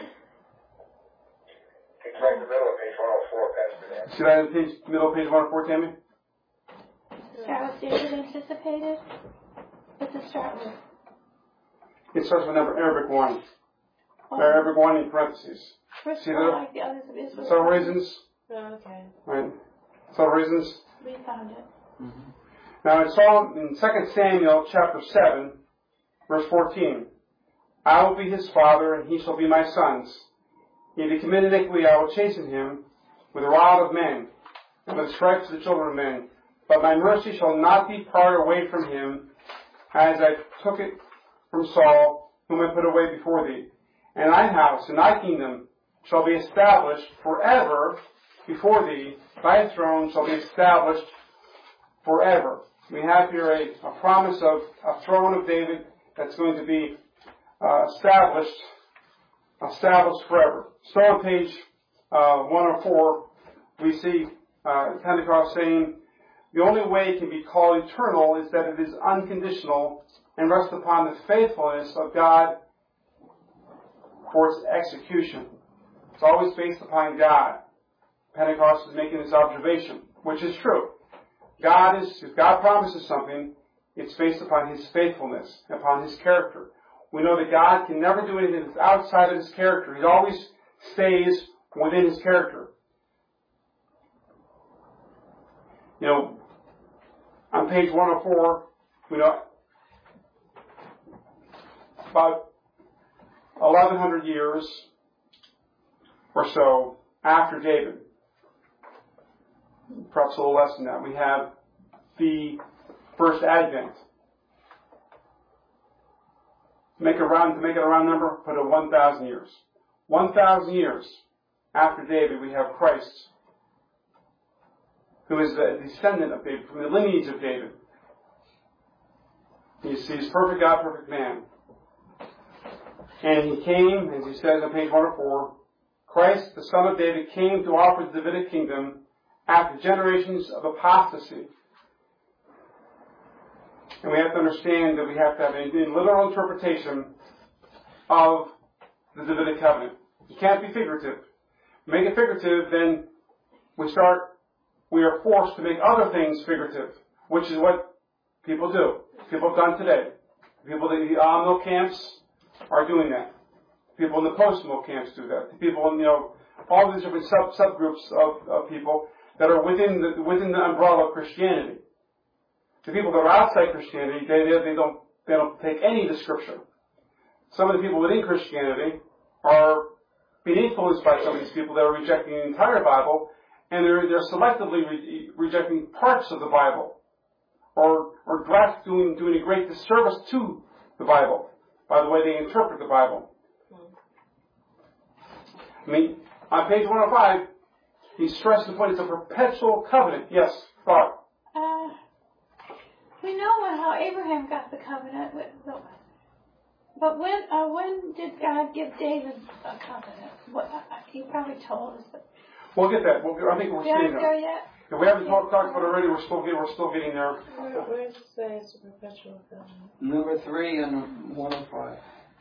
It's right in the middle of page one oh four, Pastor Dan. See that in page, middle of page one oh four, Tammy? Start with David anticipated. What's it start with? It starts with number Arabic one. Oh. Arabic one in parentheses. First See of all, that? like the others of Israel. Several reasons. Oh, okay. Right. Several reasons. We found it. Mm-hmm. Now in Psalm, in Second Samuel chapter seven, verse fourteen, I will be his father, and he shall be my sons. If he commit iniquity, I will chasten him with the rod of men, and with stripes of the children of men. But my mercy shall not depart away from him, as I took it from Saul, whom I put away before thee. And thy house and thy kingdom shall be established forever before thee. Thy throne shall be established forever. We have here a, a promise of a throne of David that's going to be uh, established, established forever. So on page uh, one oh four, we see uh, Pentecost saying, the only way it can be called eternal is that it is unconditional and rests upon the faithfulness of God for its execution. It's always based upon God. Pentecost is making this observation, which is true. God is, if God promises something, it's based upon His faithfulness, upon His character. We know that God can never do anything that's outside of His character. He always stays within His character. You know, on page one oh four, we know about eleven hundred years or so after David, perhaps a little less than that, we have the first Advent. To make a round, to make it a round number, put it one thousand years. one thousand years after David, we have Christ, who is a descendant of David, from the lineage of David. He's, he's perfect God, perfect man. And he came, as he says on page one oh four, Christ, the Son of David, came to offer the Davidic kingdom after generations of apostasy. And we have to understand that we have to have a literal interpretation of the Davidic covenant. It can't be figurative. Make it figurative, then we start, we are forced to make other things figurative, which is what people do. People have done today. People in the uh, mill camps are doing that. People in the post-mill camps do that. People in, you know, all these different sub subgroups of, of people that are within the, within the umbrella of Christianity. The people that are outside Christianity, they, they, they don't, they don't take any of the scripture. Some of the people within Christianity are being influenced by some of these people that are rejecting the entire Bible, and they're, they're selectively re rejecting parts of the Bible, or, or perhaps doing, doing a great disservice to the Bible by the way they interpret the Bible. I mean, on page one oh five, he stressed the point, it's a perpetual covenant. Yes, thought. Uh, we know how Abraham got the covenant, with the, but when uh, when did God give David a covenant? What, uh, he probably told us. But we'll get that. We'll, I think we're we aren't there. there yet. If we haven't talked, talked about it already, we're still getting, we're still getting there. Where, where does it say it's a perpetual covenant? Number three and one oh five.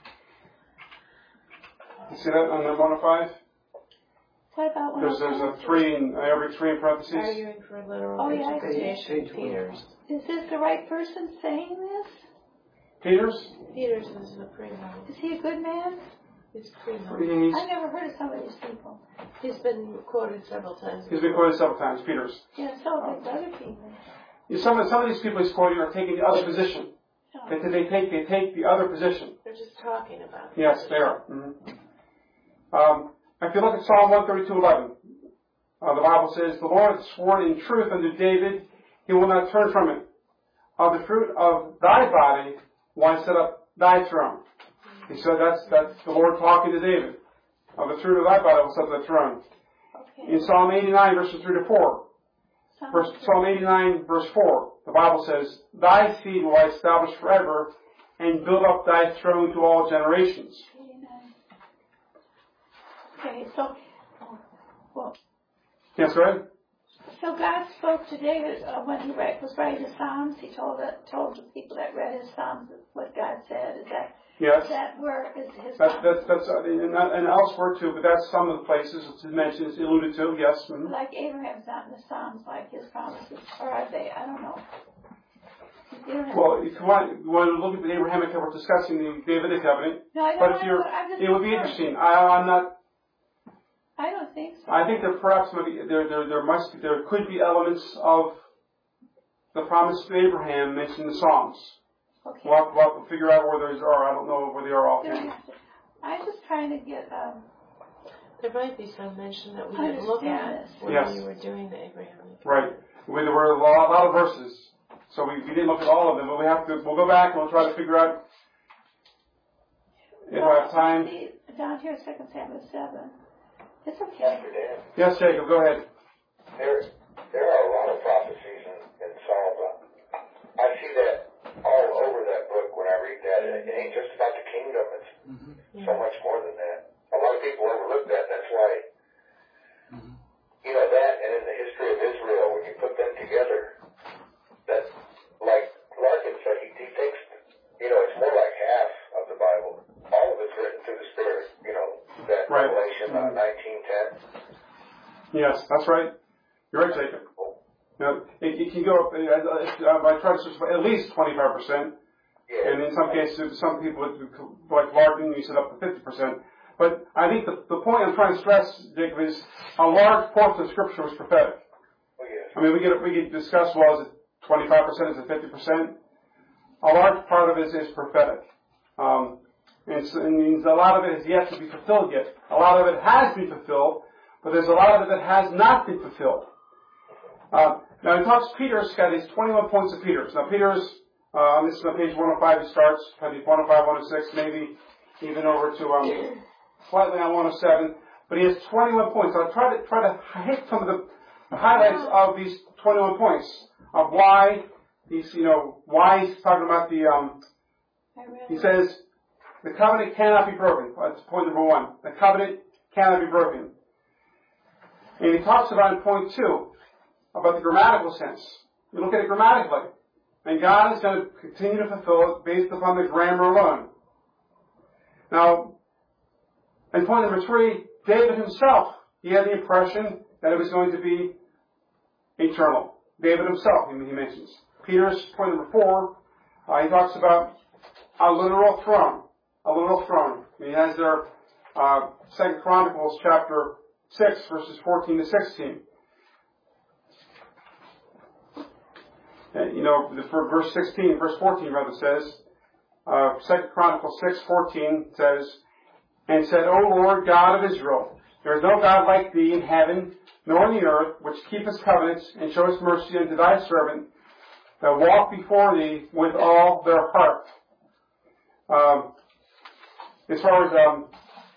You see that on the one oh five? What about one There's, there's a three in, uh, every three in parentheses. Arguing for literal Oh, yeah, I see. interpretation. Peters. Is this the right person saying this? Peters? Peters is a primo. Is he a good man? He's primo. He's, I never heard of some of these people. He's been quoted several times. he's been quoted several times, Peters. Yeah, so like other people. You, some, of, some of these people he's quoting are taking the other position. Oh. They, they, take, they take the other position. They're just talking about it. Yes, they are. Mm-hmm. um, if you look at Psalm one thirty-two eleven, uh, the Bible says, the Lord hath sworn in truth unto David, he will not turn from it. Of the fruit of thy body will I set up thy throne. He said that's, that's the Lord talking to David. Of the fruit of thy body will set thy throne. Okay. In Psalm eighty-nine, verses three to four, verse, Psalm eighty-nine, verse four, the Bible says, thy seed will I establish forever, and build up thy throne to all generations. eighty-nine. Okay, so, well, Yes, go ahead. so God spoke to David uh, when he read, was writing the Psalms. He told it, told the people that read his Psalms what God said. Is that Yes. is that where is his? That's, that's, that's, uh, and, and elsewhere too, but that's some of the places it's mentioned, it's alluded to, yes. Mm-hmm. Like Abraham's not in the Psalms, like his promises, or are they? I don't know. Well, if you want, you want to look at the Abrahamic covenant, we're discussing the Davidic covenant. No, I don't but if know, you're, I'm just it would be concerned. interesting. I, I'm not. I don't think so. I think there perhaps maybe there there there must be, there could be elements of the promise to Abraham mentioned in the Psalms. Okay. We'll have, we'll have to figure out where those are. I don't know where they are offhand. I'm just trying to get. Um, There might be some mention that we didn't look at when Yes. we were doing the Abrahamic. Right. We, there were a lot, a lot of verses, so we, we didn't look at all of them. But we have to. We'll go back and we'll try to figure out if I have time. See, down here, Second Samuel seven. It's okay. Pastor Dan, Yes, Jacob. Go ahead. there, there are a lot of prophecies in, in Psalms. I see that all over that book when I read that. It, it ain't just about the kingdom. It's Mm-hmm. so much more than that. A lot of people overlook that. That's why, Mm-hmm. you know, that and in the history of Israel, when you put them together, that, like Larkin said, he, he takes, you know, it's more like half of the Bible. All of it's written through the Spirit, you know, that Right. Revelation uh, nineteen ten. Yes, that's right. You're right, Jacob. Now, it, it can go up. Uh, uh, I try to search for at least twenty-five percent. Yeah. And in some cases, some people, like Larkin, you said up to fifty percent. But I think the, the point I'm trying to stress, Jacob, is a large portion of Scripture was prophetic. Oh, yes. I mean, we could, we could discuss, well, is it twenty-five percent, is it fifty percent? A large part of it is prophetic. Um, and, so, and means a lot of it is yet to be fulfilled yet. A lot of it has been fulfilled, but there's a lot of it that has not been fulfilled. Uh, now, he talks, Peter's got these twenty-one points of Peter's. Now, Peter's, Uh, this is on page one oh five, it starts, maybe one oh five, one oh six, maybe even over to um, slightly on one oh seven. But he has twenty-one points. So I'll try to try to hit some of the highlights of these twenty-one points of why he's, you know, why he's talking about the. Um, he says the covenant cannot be broken. That's point number one. The covenant cannot be broken. And he talks about in point two about the grammatical sense. You look at it grammatically. And God is going to continue to fulfill it based upon the grammar alone. Now, in point number three, David himself, he had the impression that it was going to be eternal. David himself, he mentions. Peter's point number four, uh, he talks about a literal throne. A literal throne. He has there, uh, Second Chronicles chapter six, verses fourteen to sixteen. You know, for verse sixteen, verse fourteen rather says, uh, Second Chronicles six fourteen says, and said, O Lord God of Israel, there is no God like thee in heaven, nor in the earth, which keepeth covenants and showeth mercy unto thy servant, that walk before thee with all their heart. Um, as far as um,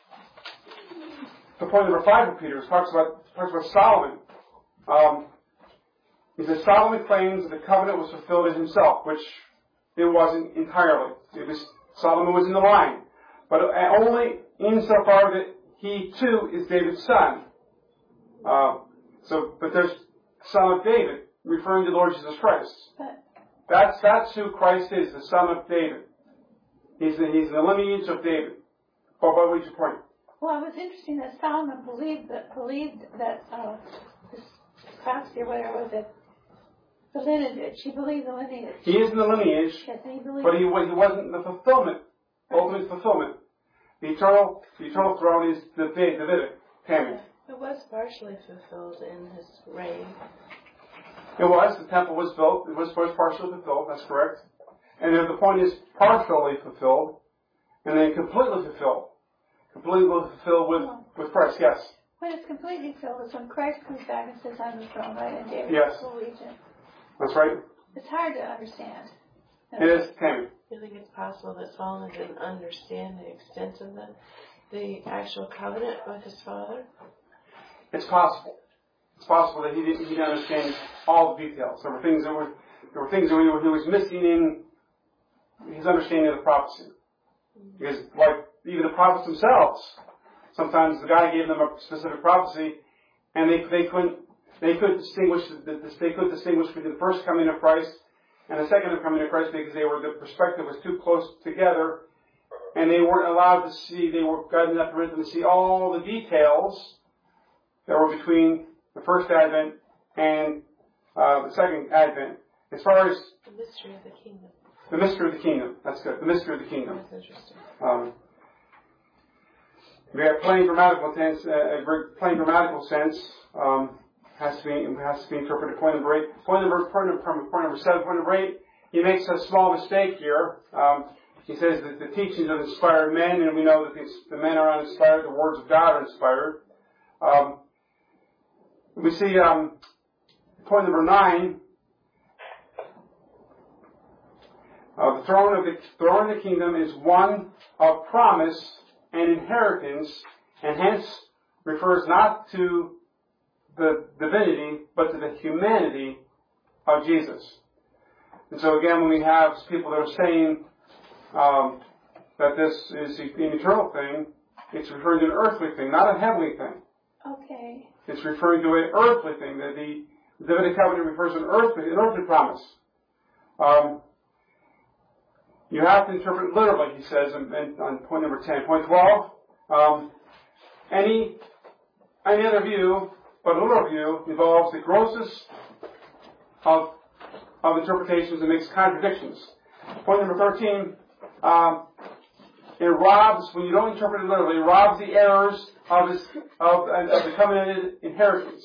the point number five of Peter, it talks about talks about Solomon. Um, He says Solomon claims that the covenant was fulfilled in himself, which it wasn't entirely. It was Solomon was in the line, but only insofar that he too is David's son. Uh, so, but there's son of David, referring to the Lord Jesus Christ. That's that's who Christ is, the son of David. He's the, he's the lineage of David. Oh, what was your point? Well, it was interesting that Solomon believed that believed that uh, this prophecy or whatever was it. The lineage. He believed the lineage. He is in the lineage, yes, he believed. But he, he wasn't in the fulfillment, ultimate fulfillment. The eternal, the eternal throne is the Davidic, Tammy. It was partially fulfilled in his reign. It was. The temple was built. It was, was partially fulfilled. That's correct. And then the point is partially fulfilled, and then completely fulfilled. Completely fulfilled with, with Christ, yes. When it's completely filled is when Christ comes back and sits on the throne, right? And David's Yes. full region. That's right. It's hard to understand. It is, Tammy. Do you think it's possible that Solomon didn't understand the extent of the the actual covenant with his father? It's possible. It's possible that he didn't, he didn't understand all the details. There were things that were there were things that he was missing in his understanding of the prophecy. Because, like even the prophets themselves, sometimes the guy gave them a specific prophecy, and they they couldn't they couldn't distinguish the, they couldn't distinguish between the first coming of Christ and the second coming of Christ because they were the perspective was too close together, and they weren't allowed to see. They were God enough for them to see all the details that were between the first Advent and uh, the second Advent. As far as the mystery of the kingdom. The mystery of the kingdom. That's good. The mystery of the kingdom. That's interesting. Um, we have plain grammatical sense. Uh, plain grammatical sense um, has to be has to be interpreted. Point number eight. Point number point number, point number seven. Point number eight. He makes a small mistake here. Um, he says that the teachings of inspired men, and we know that these, the men are uninspired. The words of God are inspired. Um, we see um, point number nine. Uh, the throne of the throne of the kingdom is one of promise and inheritance, and hence refers not to the divinity, but to the humanity of Jesus. And so again, when we have people that are saying um, that this is an eternal thing, it's referring to an earthly thing, not a heavenly thing. Okay. It's referring to an earthly thing. That the Davidic covenant refers to an earthly, an earthly promise. Um, You have to interpret literally, he says, in, in, on point number ten. Point twelve, um, any, any other view, but a literal view, involves the grossest of, of interpretations and makes contradictions. Point number thirteen, um, it robs, when you don't interpret it literally, it robs the errors of, his, of, of the covenanted inheritance.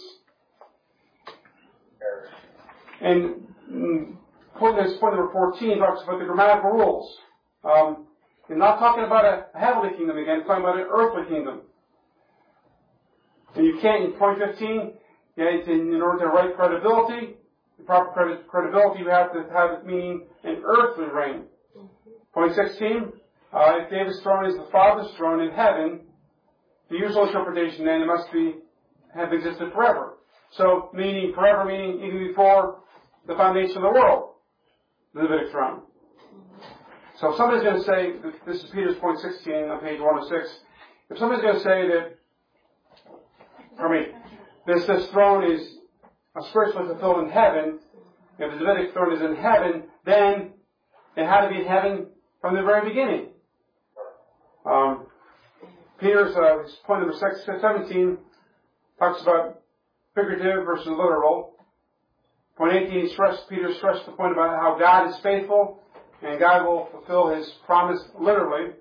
And mm, Point, point number fourteen talks about the grammatical rules. Um, you're not talking about a heavenly kingdom again, it's talking about an earthly kingdom. And you can't, in point fifteen, yeah, in, in order to write credibility, the proper credit, credibility, you have to have it meaning an earthly reign. Mm-hmm. Point sixteen, uh, if David's throne is the Father's throne in heaven, the usual interpretation then it must be have existed forever. So, meaning forever, meaning even before the foundation of the world. The Davidic throne. So if somebody's going to say, this is Peter's point sixteen on page one oh six, if somebody's going to say that, I mean, this, this throne is spiritually fulfilled in heaven, if the Davidic throne is in heaven, then it had to be in heaven from the very beginning. Um, Peter's uh, point number six, seventeen talks about figurative versus literal. Point eighteen, stress, Peter stressed the point about how God is faithful and God will fulfill His promise literally.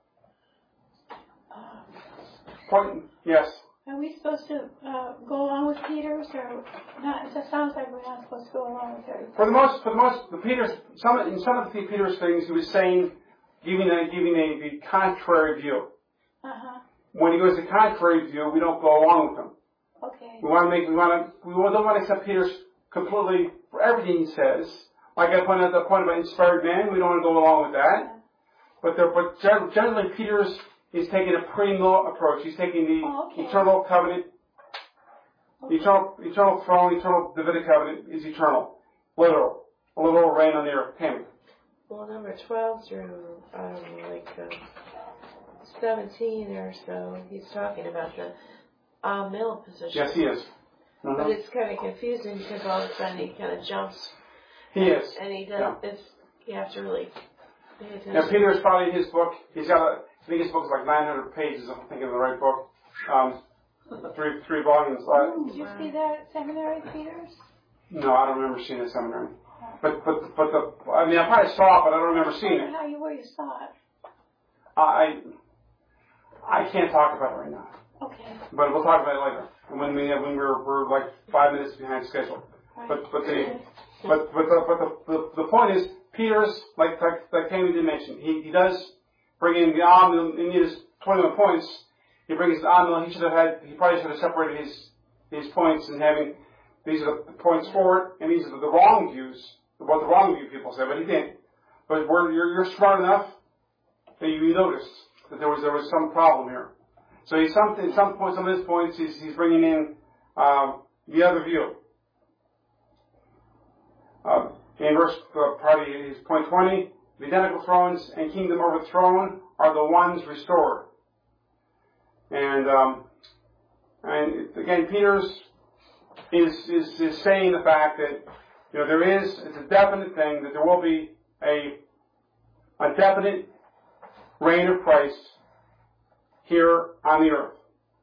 Point, yes? Are we supposed to uh, go along with Peter's, or not? It sounds like we're not supposed to go along with it. For the most, for the most, the Peter's, some, in some of the Peter's things, he was saying, giving a, giving a, the contrary view. Uh-huh. When he goes the contrary view, we don't go along with him. Okay. We want to make, we want to, we don't want to accept Peter's completely for everything he says. Like I pointed out the point about inspired man, we don't want to go along with that. But, there, but generally, Peter's is taking a premill approach. He's taking the oh, okay. eternal covenant, okay. eternal, eternal throne, eternal Davidic covenant is eternal, literal, a literal reign on the earth. Tammy. Well, number twelve through um, like uh, seventeen or so, he's talking about the uh, middle position. Yes, he is. Mm-hmm. But it's kind of confusing because all of a sudden he kind of jumps. He is. And he does. Yeah. It's you have to really pay attention. Now, Peter's probably his book. He's got a. I think his book is like nine hundred pages. If I'm thinking of the right book. Um, three three volumes. Ooh, did you see that at seminary, Peter's? No, I don't remember seeing it at seminary. But but but the. I mean, I probably saw it, but I don't remember seeing I don't it. know how you where you saw it. I I can't talk about it right now. Okay. But we'll talk about it later. When we when we're we're like five minutes behind schedule. Right. But but the but but the but the, the the point is Peter's like like like Tammy did mention he he does bring in the um in his twenty-one points, he brings it on. He should have had, he probably should have separated his, his points and having, these are the points for it, and these are the wrong views, what the wrong view people say, but he didn't. But we're, you're, you're smart enough that you noticed that there was, there was some problem here. So he's some, in some points, some of his points, he's, he's bringing in, um, the other view. Uh, in verse, uh, probably is point twenty, the identical thrones and kingdom overthrown are the ones restored. And, um, and again, Peter's is, is, is saying the fact that, you know, there is, it's a definite thing that there will be a, a definite reign of Christ here on the earth.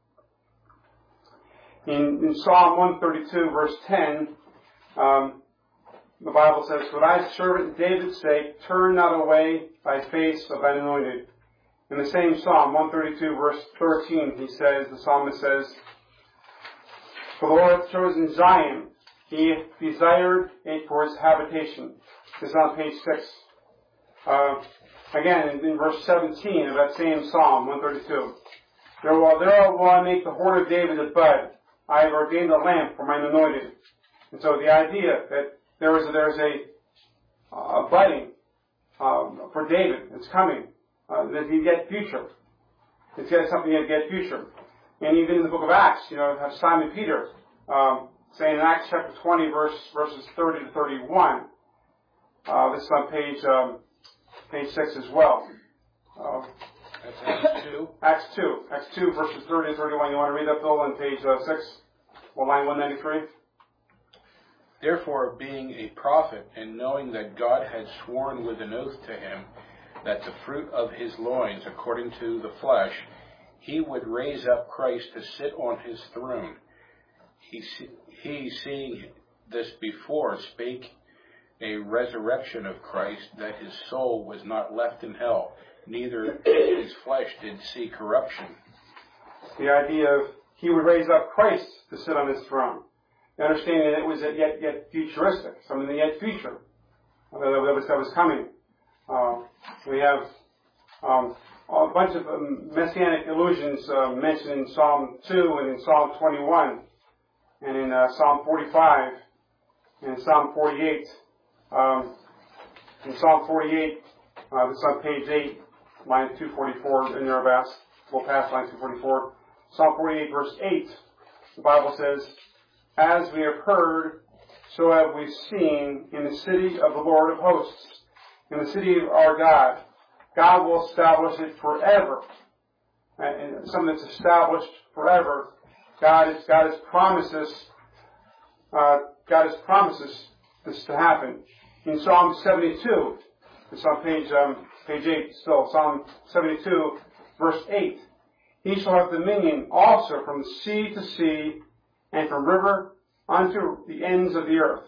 In, in Psalm one thirty-two, verse ten, um, the Bible says, "For thy servant David's sake, turn not away thy face of thine anointed." In the same Psalm, one thirty-two, verse thirteen, he says, the psalmist says, "For the Lord hath chosen Zion, he desired it for his habitation." This is on page six. Uh, again, in, in verse seventeen of that same Psalm, one thirty-two, "There will, there will I make the horn of David a bud. I have ordained a lamp for mine anointed." And so the idea that there is a, there is a, a budding um, for David that's coming, uh, that he get future. It's got something that get future. And even in the book of Acts, you know, have Simon Peter um, saying in Acts chapter twenty, verse verses thirty to thirty-one. Uh, this is on page um, page six as well. Uh, That's Acts two. Acts two, Acts two, verses thirty to thirty-one. You want to read that, Bill, on page uh, six, well, line one ninety-three. "Therefore, being a prophet, and knowing that God had sworn with an oath to him that the fruit of his loins, according to the flesh, he would raise up Christ to sit on his throne. He, he seeing this before, spake a resurrection of Christ, that his soul was not left in hell, neither his flesh did see corruption." The idea of he would raise up Christ to sit on his throne. The understanding that it was yet yet futuristic, something yet future that was, that was coming. Uh, we have um, a bunch of um, messianic illusions uh, mentioned in Psalm two and in Psalm twenty-one and in uh, Psalm forty-five and in Psalm forty-eight. Um, in Psalm forty-eight, uh, this is on page eight, line two forty-four in your Avast. We'll pass line two forty-four. Psalm forty-eight, verse eight, the Bible says, "As we have heard, so have we seen in the city of the Lord of hosts, in the city of our God. God will establish it forever." And something that's established forever. God is, God has promises, uh, God has promises this to happen. In Psalm seventy-two, it's on page, um, page eight still, Psalm seventy-two, verse eight. "He shall have dominion also from sea to sea, and from river unto the ends of the earth."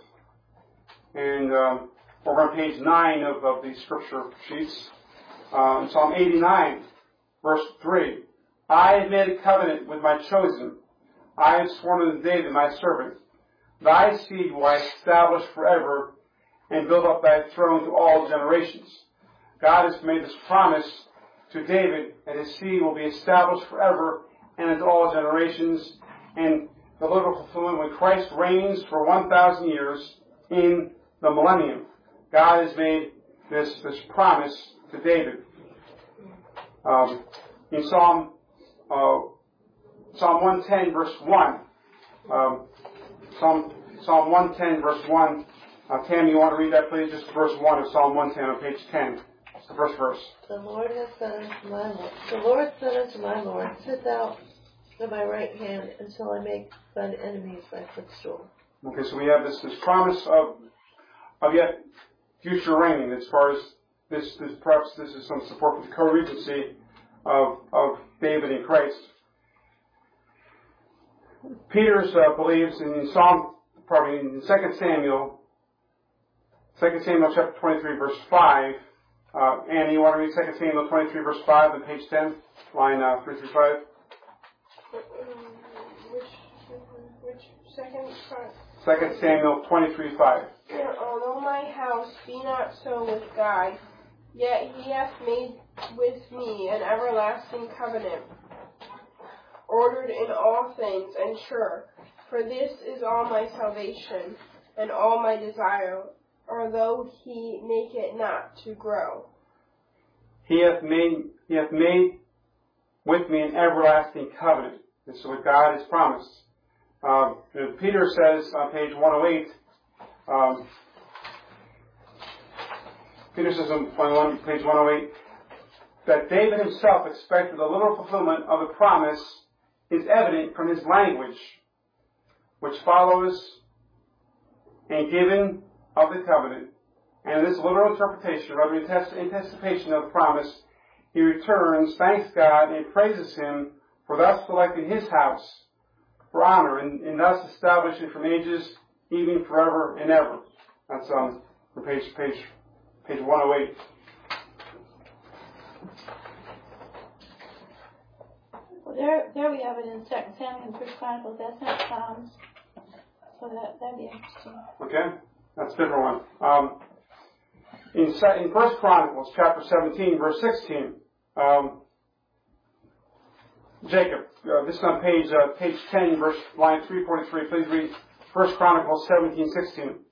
And um, over on page nine of, of the scripture sheets, um, Psalm eighty-nine, verse three. "I have made a covenant with my chosen. I have sworn unto David my servant. Thy seed will I establish forever, and build up thy throne to all generations." God has made this promise to David that his seed will be established forever and into all generations. And the literal fulfillment when Christ reigns for one thousand years in the millennium. God has made this, this promise to David. Um, in Psalm uh, Psalm one ten, verse one. Um, Psalm, Psalm one ten, verse one. Uh, Tammy, you want to read that, please? Just verse one of Psalm one ten on page ten. It's the first verse. "The Lord has said unto my Lord, the Lord said unto my Lord, Sit thou at my right hand until I make thine enemies thy footstool." Okay, so we have this, this promise of of yet future reign as far as this, this perhaps this is some support for the co-regency of, of David and Christ. Peter uh, believes in Psalm, probably in Second Samuel, Second Samuel chapter twenty-three, verse five. Uh, Annie, you want to read Second Samuel twenty-three, verse five on page ten, line uh, three through five? Which, which second part? Second Samuel twenty-three, five. "Although my house be not so with God, yet he hath made with me an everlasting covenant, ordered in all things and sure. For this is all my salvation and all my desire, although he make it not to grow. He hath made, he hath made with me an everlasting covenant. This is what God has promised. Um, Peter says on page one oh eight, um, Peter says on page one oh eight, that David himself expected the literal fulfillment of the promise is evident from his language, which follows and given of the covenant. And in this literal interpretation, rather in anticipation of the promise, he returns, thanks God, and praises him for thus selecting his house for honor, and, and thus establishing from ages, even forever and ever. That's um, from page page page one oh eight. Well, there there we have it in Second Samuel and First Chronicles. That's not Psalms, so that that'd be interesting. Okay, that's a different one. Um, in in First Chronicles chapter seventeen, verse sixteen. Um, Jacob, uh, this is on page uh, page ten, verse line three forty-three. Please read First Chronicles seventeen sixteen.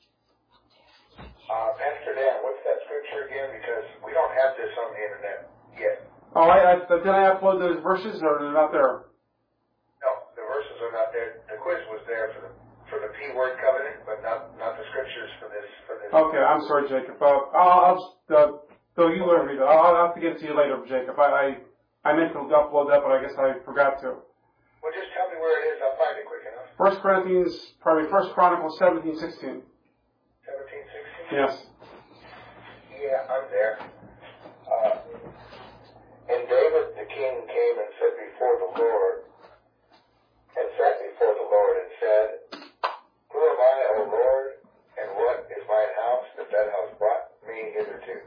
Uh, Pastor Dan, what's that scripture again? Because we don't have this on the internet yet. Oh, I, I, did I upload those verses, or they're not there? No, the verses are not there. The quiz was there for the for the P word covenant, but not not the scriptures for this for this. Okay, I'm sorry, Jacob. Uh, I'll, I'll uh, Bill, you learn read it. I'll, I'll have to get it to you later, Jacob. I. I I meant to upload that, but I guess I forgot to. Well, just tell me where it is. I'll find it quick enough. First Corinthians, probably First Chronicles seventeen sixteen. Seventeen sixteen. Yes. Yeah, I'm there. Uh, and David the king came and said before the Lord, and sat before the Lord, and said, Who am I, O Lord, and what is mine house that thou hast brought me hitherto?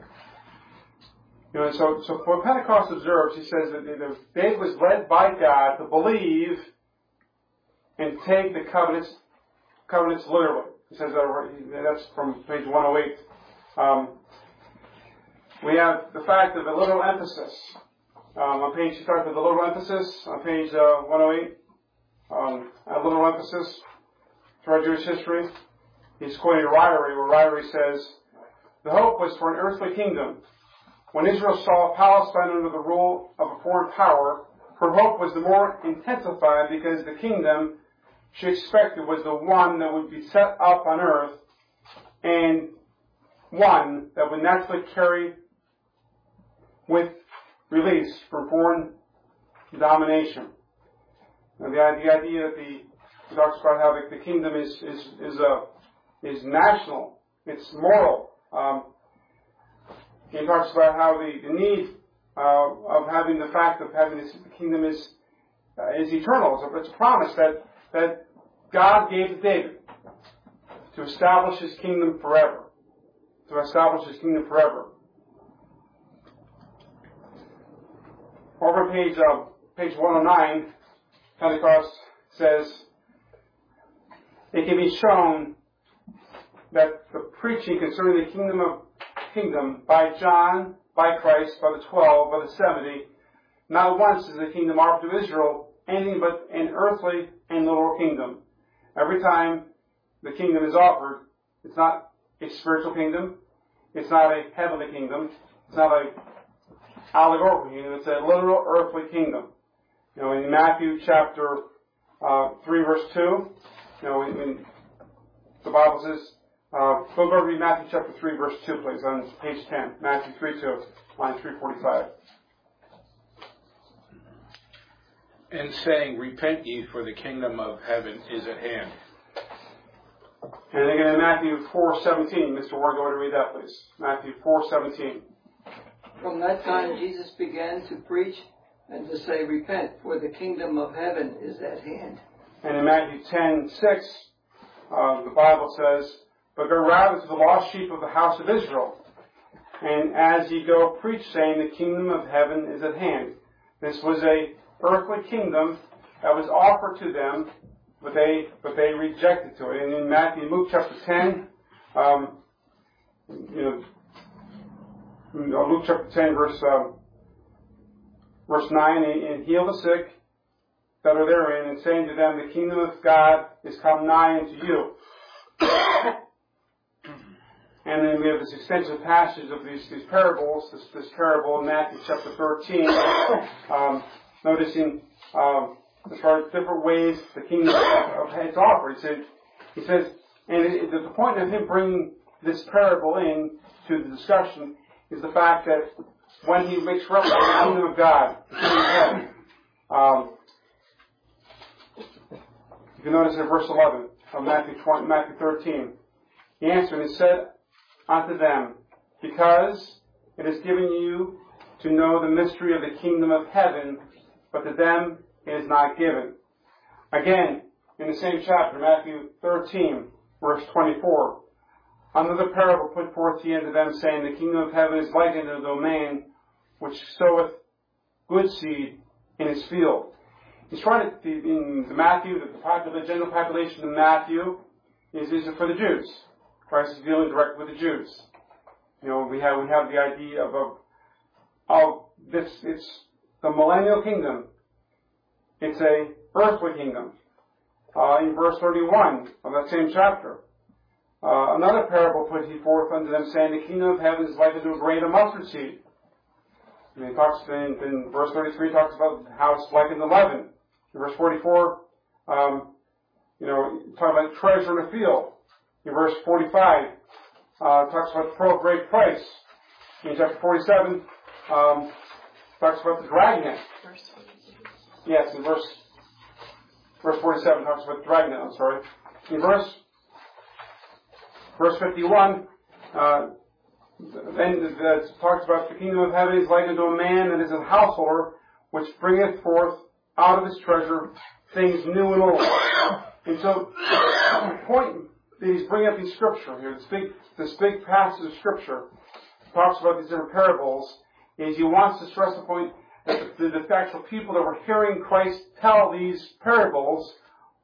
You know, so, so what Pentecost observes, he says that David was led by God to believe and take the covenants, covenants literally. He says that, that's from page one oh eight. Um, we have the fact of a literal emphasis. Um, on page, he starts with a literal emphasis on page uh, one oh eight. Um, a literal emphasis throughout Jewish history. He's quoting Ryrie, where Ryrie says, the hope was for an earthly kingdom. When Israel saw Palestine under the rule of a foreign power, her hope was the more intensified because the kingdom she expected was the one that would be set up on earth and one that would naturally carry with release from foreign domination. And the, the idea that the he talks about how the, the kingdom is is is a is national, it's moral. Um, He talks about how the, the need uh, of having the fact of having this kingdom is uh, is eternal. It's a, it's a promise that that God gave to David to establish His kingdom forever. To establish His kingdom forever. Over page uh, page one oh nine, Pentecost says it can be shown that the preaching concerning the kingdom of kingdom by John, by Christ, by the twelve, by the seventy, not once is the kingdom offered to Israel anything but an earthly and literal kingdom. Every time the kingdom is offered, it's not a spiritual kingdom, it's not a heavenly kingdom, it's not a allegorical kingdom, it's a literal earthly kingdom. You know, in Matthew chapter uh, three, verse two, you know, in, in the Bible says, Uh, go over to Matthew chapter three, verse two, please, on page ten. Matthew three, two, line three forty-five. And saying, Repent ye, for the kingdom of heaven is at hand. And again in Matthew four seventeen. Mister Ward, go ahead and read that, please. Matthew four seventeen. From that time Jesus began to preach and to say, Repent, for the kingdom of heaven is at hand. And in Matthew ten six, uh, the Bible says, But go rather to the lost sheep of the house of Israel. And as ye go, preach, saying, The kingdom of heaven is at hand. This was a earthly kingdom that was offered to them, but they but they rejected to it. And in Matthew, Luke chapter ten, um, you know, Luke chapter ten, verse um, verse nine, and heal the sick that are therein, and saying to them, the kingdom of God is come nigh unto you. And then we have this extensive passage of these, these parables, this, this parable in Matthew chapter thirteen, um, noticing um, as far as different ways the kingdom of it's offered. He says, he says, and it, the point of him bringing this parable in to the discussion is the fact that when he makes reference to the kingdom of God, the kingdom of heaven, um, you can notice in verse eleven of Matthew twenty, Matthew thirteen, he answered and said unto them, because it is given you to know the mystery of the kingdom of heaven, but to them it is not given. Again, in the same chapter, Matthew thirteen, verse twenty-four, another parable put forth he unto them, saying, the kingdom of heaven is likened unto a man which soweth good seed in his field. He's trying to, in the Matthew, the, popul- the general population of Matthew is, is for the Jews. Christ is dealing directly with the Jews. You know, we have we have the idea of of, of this. It's the millennial kingdom. It's a earthly kingdom. Uh, in verse thirty-one of that same chapter, uh, another parable put he forth unto them, saying, the kingdom of heaven is like unto a grain of mustard seed. And he talks in, in verse thirty-three talks about how it's like unto leaven. In verse forty-four, um, you know, talking about treasure in the field. In verse forty-five, uh, talks about the pearl of great price. In chapter forty-seven, um, talks about the dragnet. Yes, in verse verse forty-seven talks about the dragnet. I'm sorry. In verse verse fifty-one, uh, then it talks about the kingdom of heaven is like unto a man that is a householder, which bringeth forth out of his treasure things new and old. And so, the point that he's bringing up in Scripture here, this big, this big passage of Scripture, talks about these different parables, is he wants to stress the point that the, the actual people that were hearing Christ tell these parables,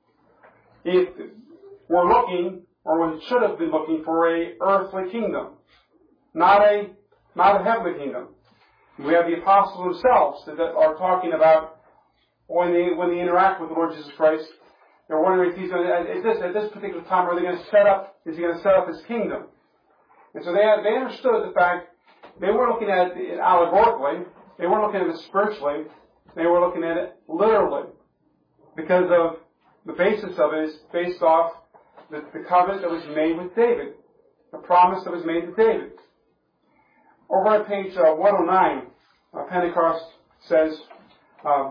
if were looking, or should have been looking for a earthly kingdom, not a not a heavenly kingdom. We have the apostles themselves that are talking about when they when they interact with the Lord Jesus Christ. They're wondering if he's going to, at this, at this particular time, are they going to set up, is he going to set up his kingdom? And so they they understood the fact, they weren't looking at it allegorically, they weren't looking at it spiritually, they were looking at it literally. Because of, the basis of it is based off the, the covenant that was made with David, the promise that was made to David. Over on page uh, one oh nine, uh, Pentecost says, um,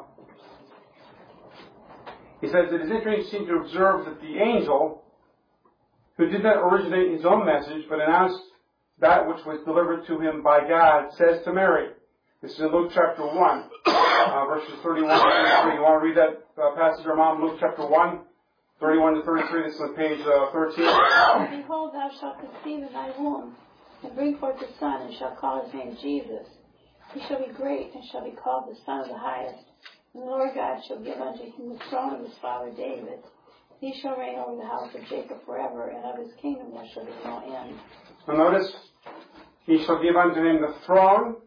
he says, it is interesting to observe that the angel, who did not originate his own message, but announced that which was delivered to him by God, says to Mary. This is in Luke chapter one, uh, verses thirty-one to thirty-three. You want to read that uh, passage, our mom, Luke chapter one, thirty-one to thirty-three. This is on page uh, thirteen. Behold, thou shalt conceive in thy womb, and bring forth a son, and shalt call his name Jesus. He shall be great, and shall be called the Son of the Highest. And the Lord God shall give unto him the throne of his father David. He shall reign over the house of Jacob forever, and of his kingdom there shall be no end. Now notice, he shall give unto him the throne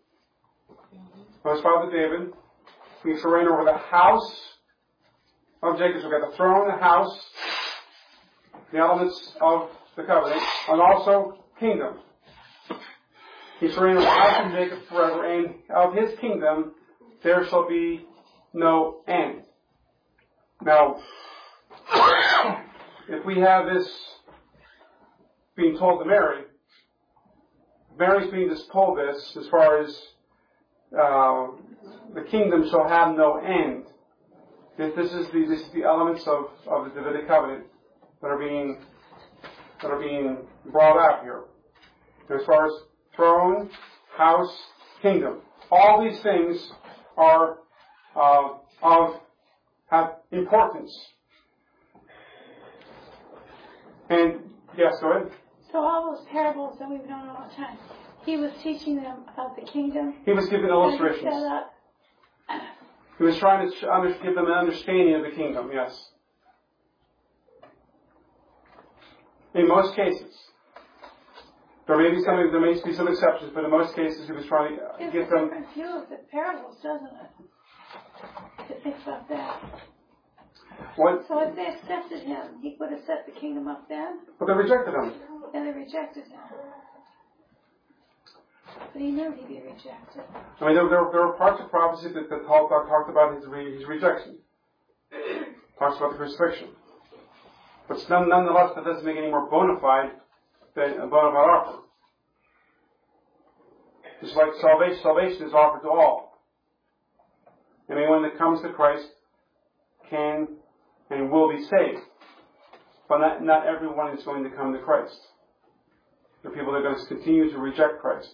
of his father David. He shall reign over the house of Jacob. So we've got the throne, the house, the elements of the covenant, and also kingdom. He shall reign over the house of Jacob forever, and of his kingdom there shall be no end. Now, if we have this being told to Mary, Mary's being just told this as far as uh, the kingdom shall have no end. This, this is the this is the elements of, of the Davidic covenant that are being that are being brought out here. And as far as throne, house, kingdom, all these things are uh, of have importance. And yes, go ahead. So all those parables that we've known all the time, he was teaching them about the kingdom. He was giving illustrations. Set up. He was trying to under, give them an understanding of the kingdom, yes. In most cases. There may be some, there may be some exceptions, but in most cases he was trying to It's get a them. different view of the parables, doesn't it? To think about that. What? So if they accepted him, he would have set the kingdom up then, But they rejected him. and they rejected him. But he knew he'd be rejected. I mean, there, there, there were parts of prophecy that, that talked, talked about his, re, his rejection. Talks about the crucifixion. But none, nonetheless, that doesn't make any more bona fide than a bona fide offer. Just like salvation, salvation is offered to all. Anyone that comes to Christ can and will be saved. But not, not everyone is going to come to Christ. There are people that are going to continue to reject Christ.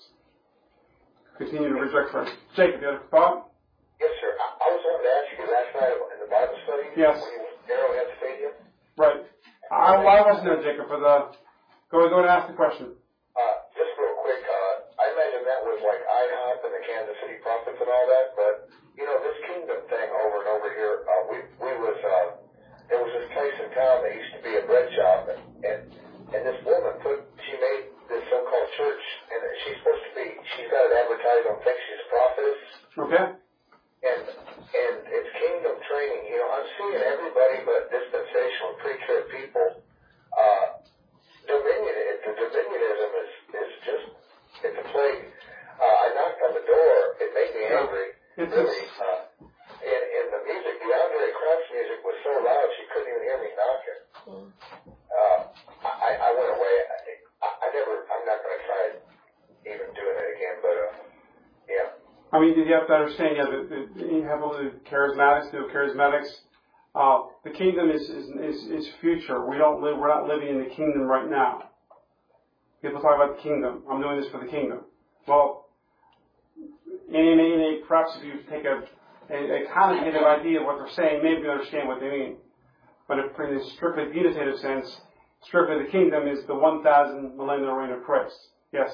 Continue to reject Christ. Jacob, you had a thought? Yes, sir. I, I was wanting to ask you last night in the Bible study. Yes. When you went to Arrowhead Stadium. Right. I, I wasn't there, Jacob, but uh, go, go and ask the question. Uh, just real quick, uh, I imagine that was like IHOP and the Kansas City Prophets and all that, but, you know, this kingdom thing over and over here, uh, we, we was, uh, there was this place in town that used to be a bread shop, and, and, and this woman put, she made this so-called church, and she's supposed to be, she's got it advertised on things, she's a prophetess. Okay. And, and it's kingdom training. You know, I'm seeing everybody but dispensational preacher people, uh, dominion, the dominionism is, is just, it's a plague. Uh, I knocked on the door, it made me angry, it's really, uh, and, and the music, the Andre Crouch music was so loud she couldn't even hear me knocking. Uh, I, I went away. I, I never, I'm not going to try even doing it again, but, uh, yeah. I mean, you have to understand, yeah, the, the, you have all the charismatics, the charismatics. Uh, the kingdom is, is, is, is future. We don't live, we're not living in the kingdom right now. People talk about the kingdom. I'm doing this for the kingdom. Well, in, in, in a, perhaps if you take a, a, a connotative idea of what they're saying, maybe you understand what they mean. But if, in a strictly unitative sense, strictly the kingdom is the one thousand millennial reign of Christ. Yes?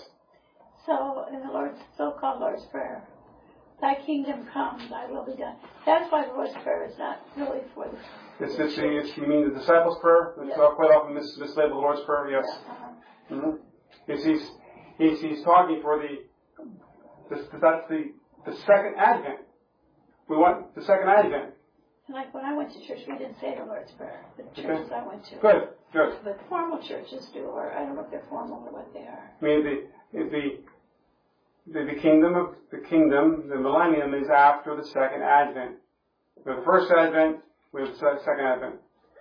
So, in the Lord's, so-called Lord's Prayer, thy kingdom come, thy will be done. That's why the Lord's Prayer is not really for the... It's, it's, it's, you mean the disciples' prayer? It's Yes. quite often mis- mislabeled the Lord's Prayer, yes. Yeah, uh-huh. Mm-hmm. He's, he's, he's, he's talking for the, the, that's the, the second advent. We want the second advent. And like when I went to church, we didn't say the Lord's Prayer. The churches Okay. I went to. Good, good. But formal churches do, or I don't know if they're formal or what they are. I mean, the, the, the, the kingdom of, the kingdom, the millennium is after the second advent. We have the first advent, we have the se- second advent.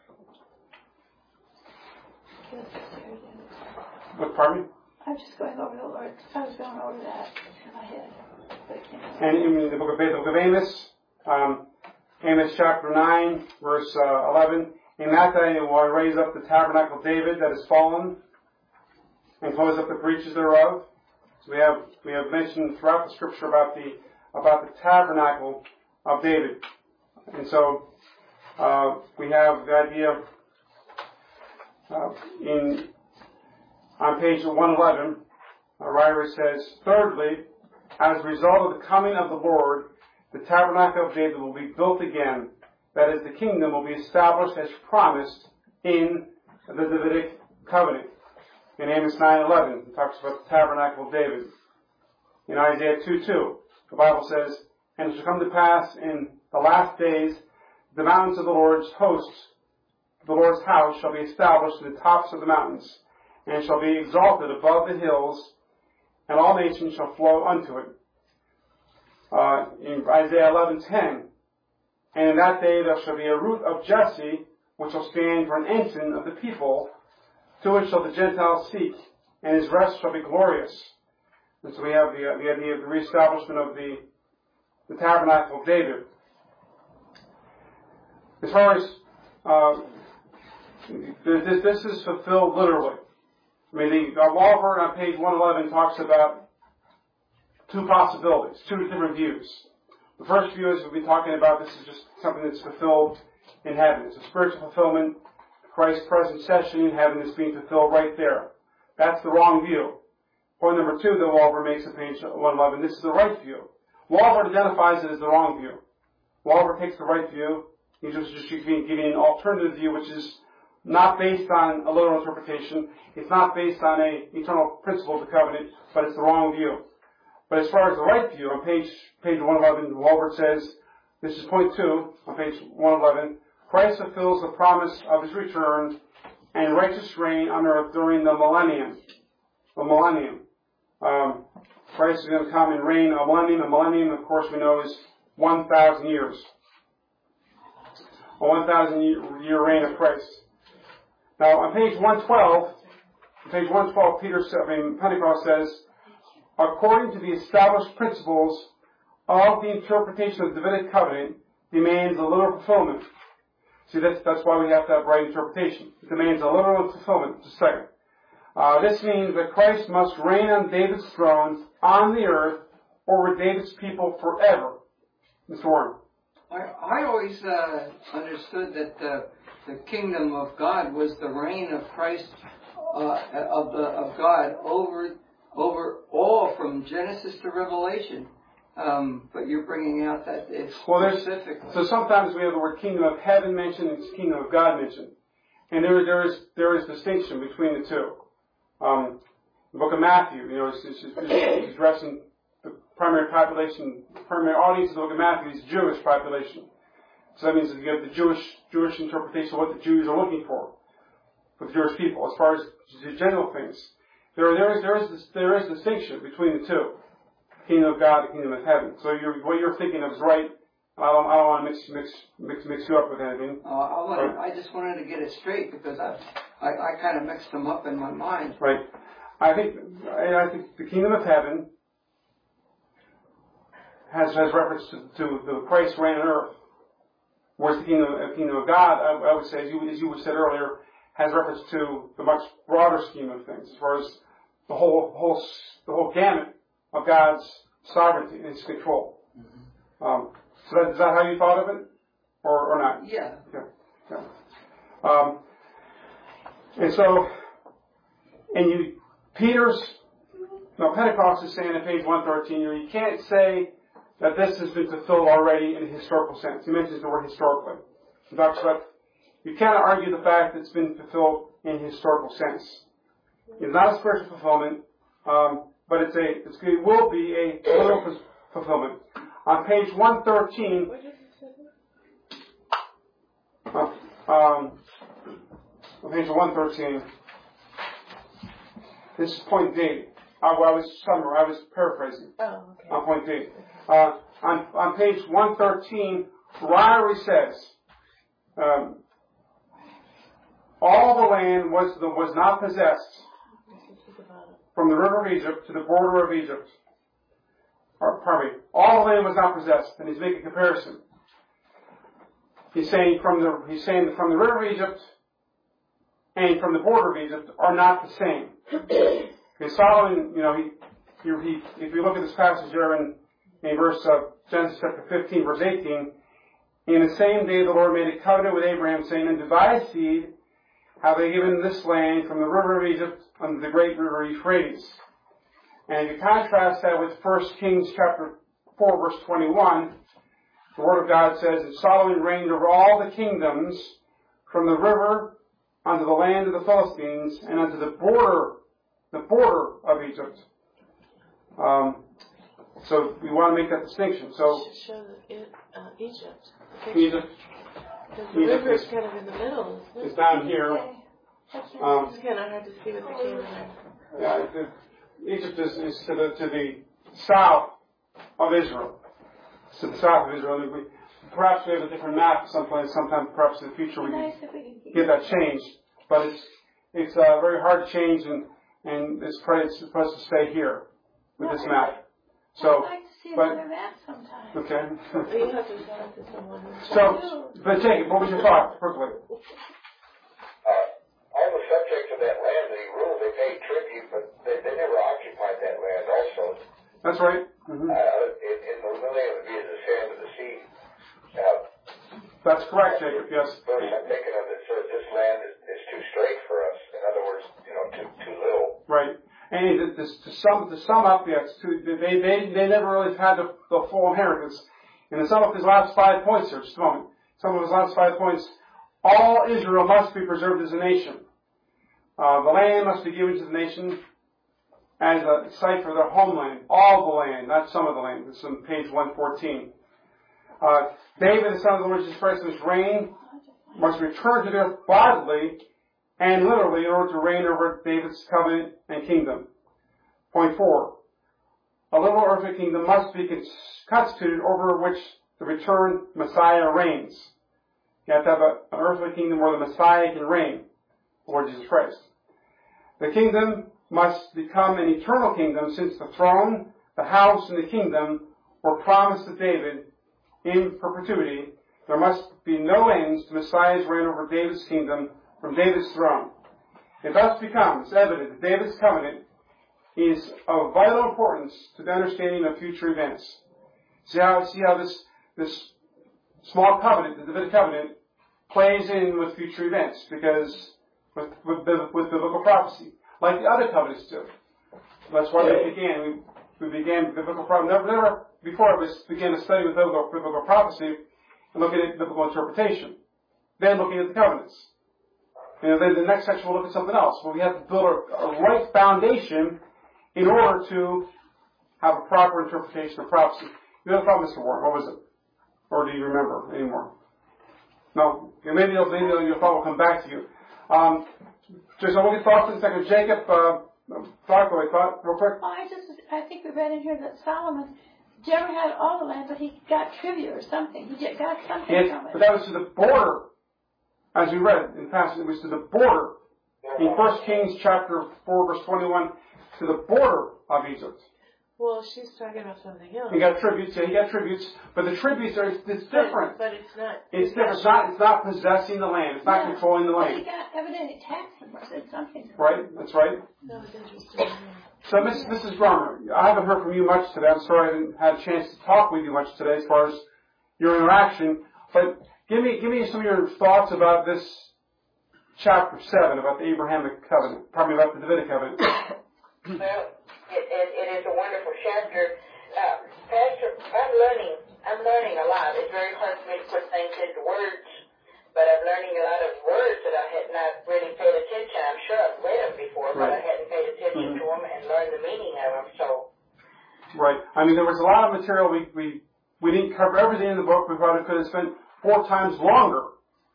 What, pardon me? I'm just going over the Lord. I was going over that in my head. But I can't. And in the book of, the book of Amos, um, Amos chapter nine, verse uh, eleven, in that day I will raise up the tabernacle of David that is fallen, and close up the breaches thereof. So we have we have mentioned throughout the scripture about the about the tabernacle of David, and so uh, we have the idea uh, in on page one eleven. A writer says, thirdly, as a result of the coming of the Lord, the tabernacle of David will be built again. That is, the kingdom will be established as promised in the Davidic covenant. In Amos nine eleven, it talks about the tabernacle of David. In Isaiah two two, the Bible says, and it shall come to pass in the last days, the mountains of the Lord's hosts, the Lord's house shall be established in the tops of the mountains, and shall be exalted above the hills, and all nations shall flow unto it. Uh, in Isaiah eleven ten, and in that day there shall be a root of Jesse, which shall stand for an ensign of the people, to which shall the Gentiles seek, and his rest shall be glorious. And so we have the, uh, the idea of the reestablishment of the, the tabernacle of David. As far as uh, this, this is fulfilled literally. I mean, the uh, Walvoord on page one eleven talks about two possibilities, two different views. The first view is we'll be talking about this is just something that's fulfilled in heaven. It's a spiritual fulfillment. Christ's present session in heaven is being fulfilled right there. That's the wrong view. Point number two that Walvoord makes on page one eleven, this is the right view. Walvoord identifies it as the wrong view. Walvoord takes the right view. He's just, just giving, giving an alternative view, which is not based on a literal interpretation. It's not based on a eternal principle of the covenant, but it's the wrong view. But as far as the right view, on page page one eleven, Walbert says, this is point two on page one eleven, Christ fulfills the promise of his return and righteous reign on earth during the millennium. The millennium. Um, Christ is going to come and reign a millennium. The millennium, of course, we know is one thousand years. A one thousand year reign of Christ. Now, on page one twelve, on page one twelve, Peter, I mean, Pentecost says, according to the established principles of the interpretation of the Davidic covenant, demands a literal fulfillment. See, that's, that's why we have to have right interpretation. It demands a literal fulfillment. Just a second. Uh, this means that Christ must reign on David's throne on the earth over David's people forever. Mister Warren. I, I always uh, understood that the, the kingdom of God was the reign of Christ, uh, of, the, of God over over all from Genesis to Revelation. Um, but you're bringing out that it's well, specific. So sometimes we have the word kingdom of heaven mentioned and kingdom of God mentioned. And there, there is there is distinction between the two. Um, the book of Matthew, you know, is, is, is addressing the primary population, the primary audience of the book of Matthew is Jewish population. So that means that you have the Jewish Jewish interpretation of what the Jews are looking for, for the Jewish people, as far as the general things. There, there is there is there is distinction between the two, kingdom of God and kingdom of heaven. So you're, what you're thinking of is right. I don't I don't want to mix mix mix mix you up with anything. Uh, I, wanted, right. I just wanted to get it straight because I I, I kind of mixed them up in my mind. Right. I think I think the kingdom of heaven has has reference to, to the Christ's reign on earth. Whereas the kingdom, uh, kingdom of God, I, I would say, as you, as you said earlier, has reference to the much broader scheme of things, as far as the whole whole the whole gamut of God's sovereignty and His control. Mm-hmm. Um, so that, is that how you thought of it, or or not? Yeah. Yeah. yeah. Um, and so, and you, Peter's, now Pentecost is saying in page one thirteen, you can't say that this has been fulfilled already in a historical sense. He mentions the word historically. He talks about, you cannot argue the fact that it's been fulfilled in a historical sense. It's not a spiritual fulfillment, um, but it's a, it's, it will be a literal fulfillment. On page one thirteen, uh, um, on page one thirteen, this is point D. I, I was summary, I was paraphrasing. Oh, okay. On point D. Uh, on, on page one thirteen, Ryrie says, um, all the land was the, was not possessed from the river of Egypt to the border of Egypt. Or, pardon me, all the land was not possessed, and he's making a comparison. He's saying from the he's saying that from the river of Egypt and from the border of Egypt are not the same. Okay, Solomon, you know, he, he, he if you look at this passage there in, in verse uh, Genesis chapter fifteen, verse eighteen, in the same day the Lord made a covenant with Abraham, saying, unto thy seed have I given this land from the river of Egypt unto the great river Euphrates. And if you contrast that with First Kings chapter four, verse twenty-one, the Word of God says, and Solomon reigned over all the kingdoms from the river unto the land of the Philistines and unto the border, the border of Egypt. Um, so we want to make that distinction. So you should show the, uh, Egypt. Egypt. Because the river is kind of in the middle, isn't it? It's down here. Um, it's kind of hard to see with the camera there. Yeah, the, Egypt is, is to the to the south of Israel. It's to the south of Israel. We, perhaps we have a different map someplace. Sometime, perhaps in the future, we can get that changed. But it's it's uh, very hard to change, and and it's supposed to stay here with this map. So, I'd like to see but another map sometime. okay. You have to send it to someone. So, but Jacob, what was your thought, quickly? All the subjects of that land that he ruled, they paid tribute, but they, they never occupied that land also. That's right. Mm-hmm. Uh, in, in the millennium, it would be as the sand of the sea. Now, that's correct, Jacob, yes. The verse I'm thinking of that says this land is, is too straight for us. In other words, you know, too too little. Right. And to, to sum to sum up, yes, to, they they they never really had the, the full inheritance. And to sum up his last five points here, just a moment. Some of his last five points. all Israel must be preserved as a nation. Uh, the land must be given to the nation as a site for their homeland. All the land, not some of the land. This is on page one fourteen. Uh, David, the son of the Lord Jesus Christ, must reign, must return to the earth bodily and literally in order to reign over David's covenant and kingdom. Point four. A little earthly kingdom must be constituted over which the returned Messiah reigns. You have to have a, an earthly kingdom where the Messiah can reign, Lord Jesus Christ. The kingdom must become an eternal kingdom since the throne, the house, and the kingdom were promised to David in perpetuity. There must be no ends to Messiah's reign over David's kingdom from David's throne. It thus becomes evident that David's covenant is of vital importance to the understanding of future events. See how, see how this, this small covenant, the Davidic covenant, plays in with future events, because with, with, with biblical prophecy, like the other covenants do. That's why we began. We, we began biblical prophecy. Never, never before we began to study with biblical, biblical prophecy and looking at biblical interpretation. Then looking at the covenants. You know, then the next section we'll look at something else. But we have to build a, a right foundation in order to have a proper interpretation of prophecy. You have a thought, Mister Warren. What was it? Or do you remember anymore? No. Okay, maybe, maybe your thought will come back to you. Um, just so we'll get thoughts in a second. Jacob, uh, thought, go ahead, thought, real quick. Oh, I just, I think we read in here that Solomon never had all the land, but he got trivia or something. He got something Yes, from it. but that was to the border, as we read in the passage. It was to the border in First Kings chapter four, verse twenty-one, to the border of Egypt. Well, she's talking about something else. He got tributes. Yeah, he got tributes, but the tributes are it's different. But, but it's not. It's different. It's not. It's not possessing the land. It's not Yeah. controlling the But he land. got evidently taxed him or said something. Right. That's right. That was interesting. So, Missus Missus Brummer, I haven't heard from you much today. I'm sorry I didn't have a chance to talk with you much today as far as your interaction. But give me, give me some of your thoughts about this chapter seven, about the Abrahamic covenant, probably about the Davidic covenant. Well, it, it, it is a wonderful chapter. Uh, Pastor, I'm learning. I'm learning a lot. It's very hard for me to put things into words, but I'm learning a lot of words that I had not really paid attention. I'm sure I've read them before, but I hadn't paid attention Mm-hmm. to them and learned the meaning of them. So, Right. I mean, there was a lot of material. We we we didn't cover everything in the book. We probably could have spent four times longer,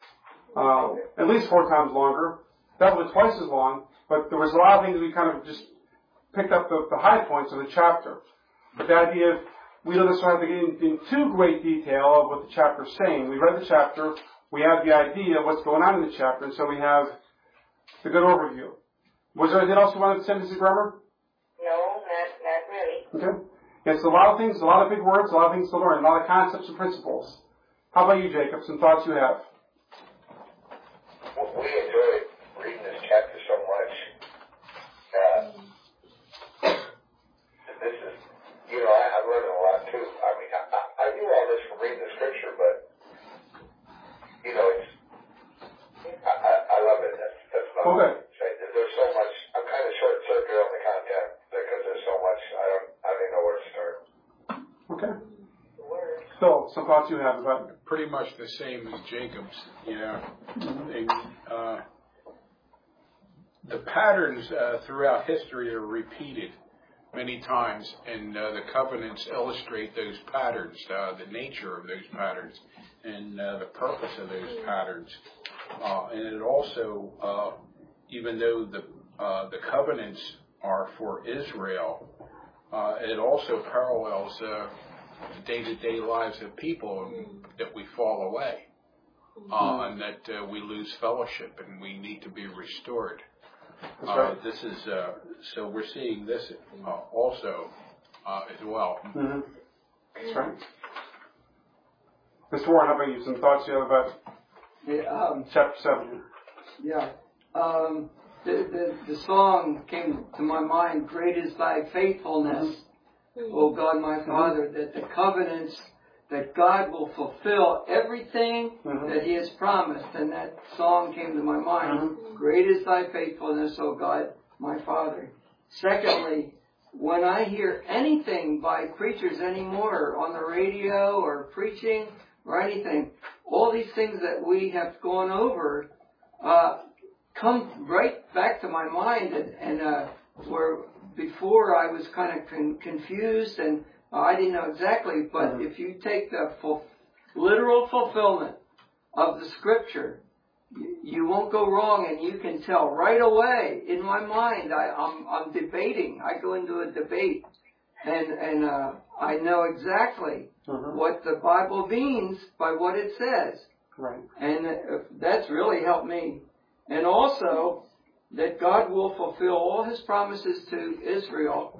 uh, at least four times longer, definitely twice as long. But there was a lot of things we kind of just picked up the, the high points of the chapter. But the idea of we don't necessarily have to get in, in too great detail of what the chapter is saying. We read the chapter. We have the idea of what's going on in the chapter, and so we have the good overview. Was there anything else you wanted to say, Missus Bremer? no, not not really. Okay. Yes, a lot of things, a lot of big words, a lot of things to learn, a lot of concepts and principles. How about you, Jacob? Some thoughts you have? We enjoyed reading this chapter so much. Uh, this is, you know, I, I'm learning a lot too. I mean, I, I, I knew all this from reading the scripture, but, you know, it's, I, I, I love it. That's, that's not Okay. what I say. There's so much, I'm kind of short-circuited on the content because there's so much, I don't, I don't even know where to start. Okay. Phil, some thoughts you have about it? Pretty much the same as Jacob's. You know, they, uh, the patterns uh, throughout history are repeated many times, and uh, the covenants illustrate those patterns, uh, the nature of those patterns, and uh, the purpose of those patterns. Uh, and it also, uh, even though the uh, the covenants are for Israel, uh, it also parallels uh, the day-to-day lives of people, and that we fall away, uh, and that uh, we lose fellowship, and we need to be restored. That's Uh, right. this is uh, so we're seeing this uh, also uh, as well. Mm-hmm. That's right. Mister Warren, how about you? Some thoughts you have about Yeah, um, chapter seven? yeah. Um, the, the, the song came to my mind, "Great is thy faithfulness, O God my Father," that the covenants, that God will fulfill everything Mhm. that He has promised. And that song came to my mind, Mhm. "Great is thy faithfulness, O God my Father." Secondly, when I hear anything by preachers anymore on the radio or preaching or anything, all these things that we have gone over uh, come right back to my mind, and, and uh, where before I was kind of con- confused and uh, I didn't know exactly, but mm-hmm. if you take the full, literal fulfillment of the scripture, you, you won't go wrong, and you can tell right away. In my mind, I, I'm, I'm debating. I go into a debate, and and uh, I know exactly mm-hmm. what the Bible means by what it says. Right. And uh, that's really helped me. And also that God will fulfill all His promises to Israel.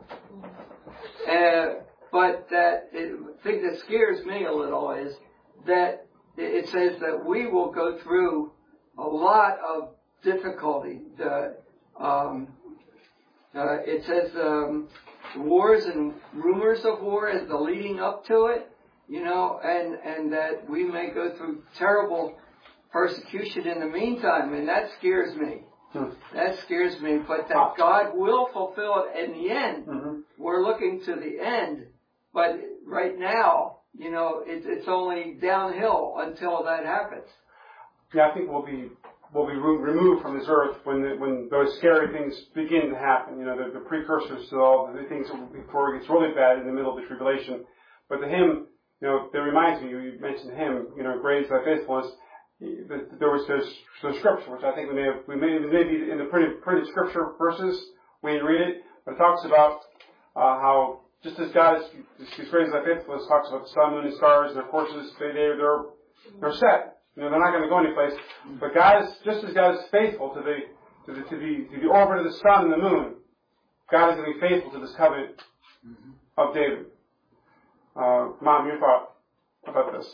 Uh, but that it, the thing that scares me a little is that it says that we will go through a lot of difficulty. The, um, uh, it says um, wars and rumors of war as the leading up to it, you know, and, and that we may go through terrible persecution in the meantime, and that scares me. Hmm. That scares me, but that God will fulfill it in the end. Mm-hmm. We're looking to the end, but right now, you know, it, it's only downhill until that happens. Yeah, I think we'll be we'll be re- removed from this earth when the, when those scary things begin to happen. You know, the, the precursors to all the things before it gets really bad in the middle of the tribulation. But the hymn, you know, that reminds me. You mentioned the hymn. You know, Great is Thy Faithfulness. There was this, this scripture, which I think we may have, we may, maybe in the printed, printed scripture verses, we didn't read it, but it talks about uh, how just as God is, is great as Thy faithfulness, talks about the sun, moon, and stars, and their courses, they, they're, they're set. You know, they're not going to go anyplace. But God is, just as God is faithful to the, to the, to the, to the orbit of the sun and the moon, God is going to be faithful to this covenant of David. Uh, Mom, your thought about this?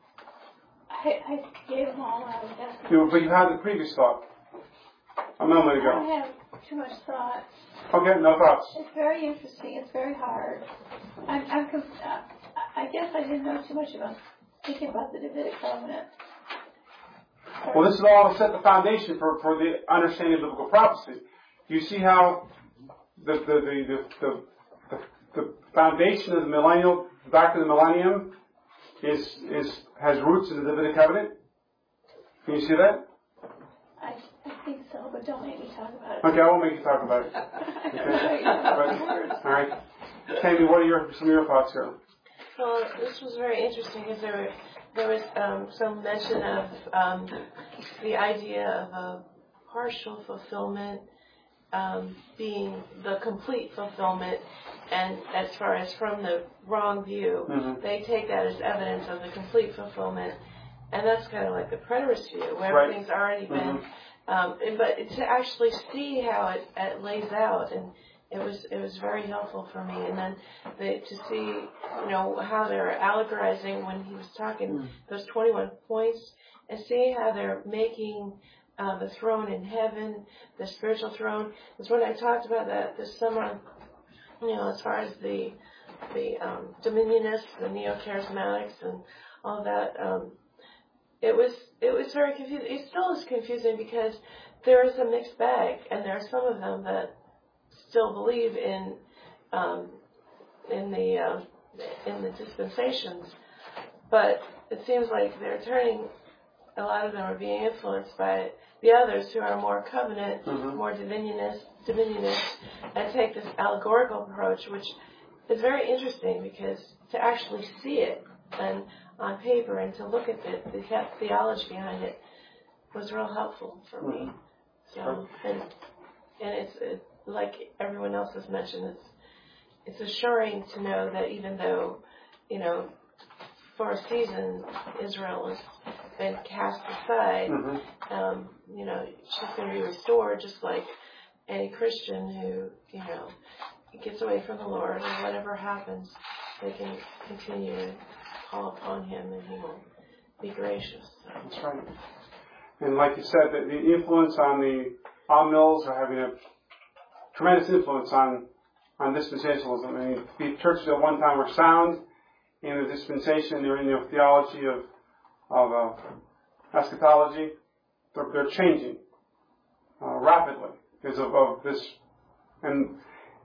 I, I gave them all out. You, but you had the previous thought a moment ago. I don't have too much thought. Okay, no thoughts. It's very interesting. It's very hard. I'm, I'm, uh, I guess I didn't know too much about thinking about the Davidic covenant. Well, this is all to set the foundation for, for the understanding of biblical prophecy. You see how the the the the, the, the, the foundation of the millennial doctrine of the millennium is is has roots in the Davidic covenant? Can you see that? I, I think so, but don't make me talk about it. Okay, I won't make you talk about it. Okay. But, all right. Tammy, what are your some of your thoughts here? Well, this was very interesting because there were, there was um, some mention of um, the idea of a partial fulfillment um, being the complete fulfillment. And as far as from the wrong view, mm-hmm. they take that as evidence of the complete fulfillment. And that's kind of like the preterist view, where right. everything's already been. Mm-hmm. Um, and, but to actually see how it, it lays out, and it was it was very helpful for me. And then the, to see, you know, how they're allegorizing when he was talking mm-hmm. those twenty-one points, and see how they're making uh, the throne in heaven, the spiritual throne. Because when I talked about that this summer, you know, as far as the the um, dominionists, the neo-charismatics, and all that, um, it was it was very confusing. It still is confusing because there is a mixed bag, and there are some of them that still believe in um, in the uh, in the dispensations, but it seems like they're turning. A lot of them are being influenced by the others who are more covenant, mm-hmm. more dominionist, dominionist, and take this allegorical approach, which is very interesting because to actually see it and on paper and to look at the, the theology behind it was real helpful for me. So, and and it's it, like everyone else has mentioned, it's it's assuring to know that even though, you know, for a season Israel has been cast aside, mm-hmm. um, you know, she's going to be restored just like any Christian who, you know, gets away from the Lord, and whatever happens, they can continue to call upon Him, and He will be gracious. So. That's right. And like you said, the, the influence on the on mills are having a tremendous influence on on dispensationalism. I mean, the churches at one time were sound in the dispensation, they're in the theology of of uh, eschatology. They're, they're changing uh, rapidly because of, of this, and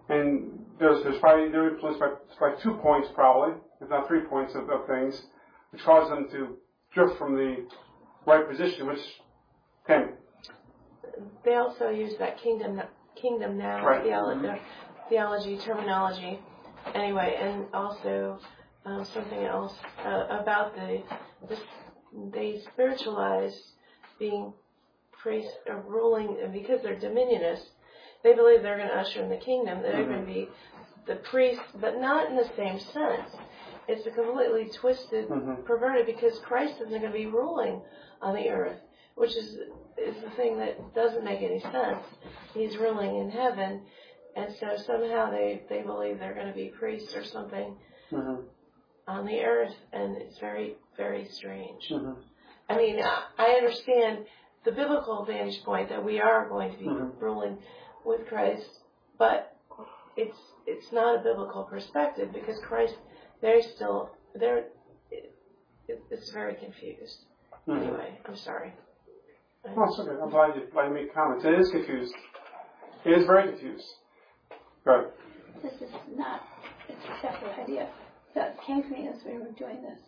and there's there's probably they're influenced by by two points probably, if not three points of, of things, which cause them to drift from the right position, which can. They also use that kingdom kingdom now Right. theolo- uh, theology terminology. Anyway, and also um, something else uh, about the, the they spiritualize being priests or ruling, and because they're dominionists, they believe they're going to usher in the kingdom. They're Mm-hmm. going to be the priests, but not in the same sense. It's a completely twisted, Mm-hmm. perverted, because Christ isn't going to be ruling on the earth, which is is the thing that doesn't make any sense. He's ruling in heaven, and so somehow they, they believe they're going to be priests or something Mm-hmm. on the earth, and it's very, very strange. Mm-hmm. I mean, I understand the biblical vantage point that we are going to be Mm-hmm. ruling with Christ, but it's it's not a biblical perspective, because Christ, they're still, they're, it, it's very confused. Mm-hmm. Anyway, I'm sorry. Oh, it's okay. I'm glad you, glad you make comments. It is confused. It is very confused. Go ahead. This is not, it's a separate idea that came to me as we were doing this.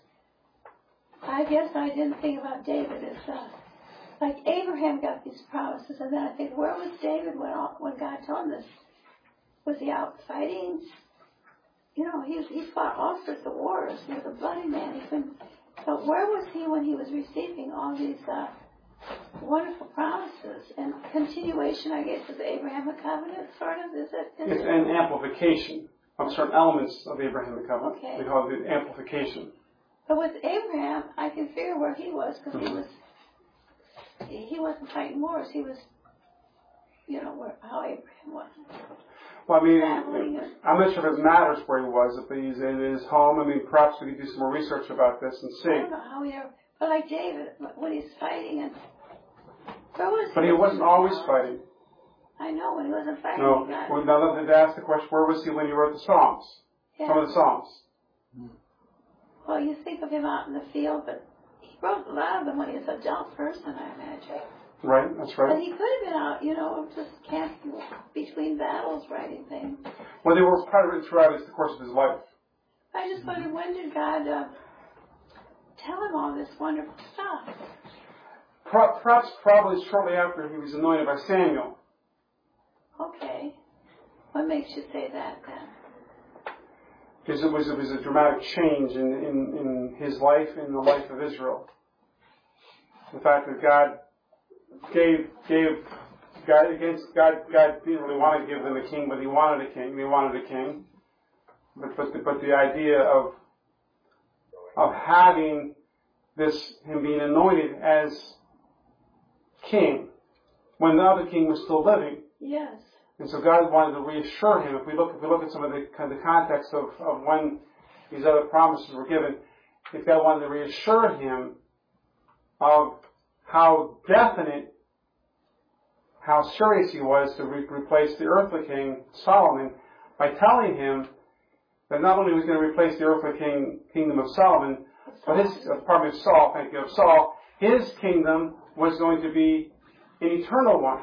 I guess I didn't think about David as, uh, like Abraham got these promises, and then I think, where was David when, all, when God told him this? Was he out fighting? You know, he, he fought all sorts of wars. He was a bloody man. He couldn't, so where was he when he was receiving all these uh, wonderful promises and continuation, I guess, of the Abrahamic covenant, sort of? Is it? Is It's it? an amplification of certain elements of the Abrahamic covenant. Okay. We call it the amplification. But with Abraham, I can figure where he was, because he was, he wasn't fighting wars. He was, you know, where, how Abraham was. Well, I mean, Traveling and- I'm not sure if it matters where he was, if he's in his home. I mean, perhaps we could do some more research about this and I see. don't know how he ever, but like David, when he's fighting, and where was But he wasn't always fighting. I know, when he wasn't fighting. No. he got- Well, now let me ask the question, where was he when he wrote the Psalms? yeah. Some of the Psalms. Well, you think of him out in the field, but he wrote a lot of them when he was an adult person, I imagine. Right, that's But right. he could have been out, you know, just camping between battles, writing things. Well, they were part of it throughout the course of his life. I just wondered, when did God uh, tell him all this wonderful stuff? Perhaps probably shortly after he was anointed by Samuel. Okay. What makes you say that then? Because it was, it was a dramatic change in, in, in his life and the life of Israel. The fact that God gave, gave, God against, God, God didn't really want to give them a king, but he wanted a king. They wanted a king. But, but the, but the idea of, of having this, him being anointed as king when the other king was still living. Yes. And so God wanted to reassure him. If we look, if we look at some of the kind of the context of, of when these other promises were given, if God wanted to reassure him of how definite, how serious he was to re- replace the earthly king Solomon, by telling him that not only was he going to replace the earthly king kingdom of Solomon, but his uh, pardon me, of Saul, thank you, of Saul, his kingdom was going to be an eternal one.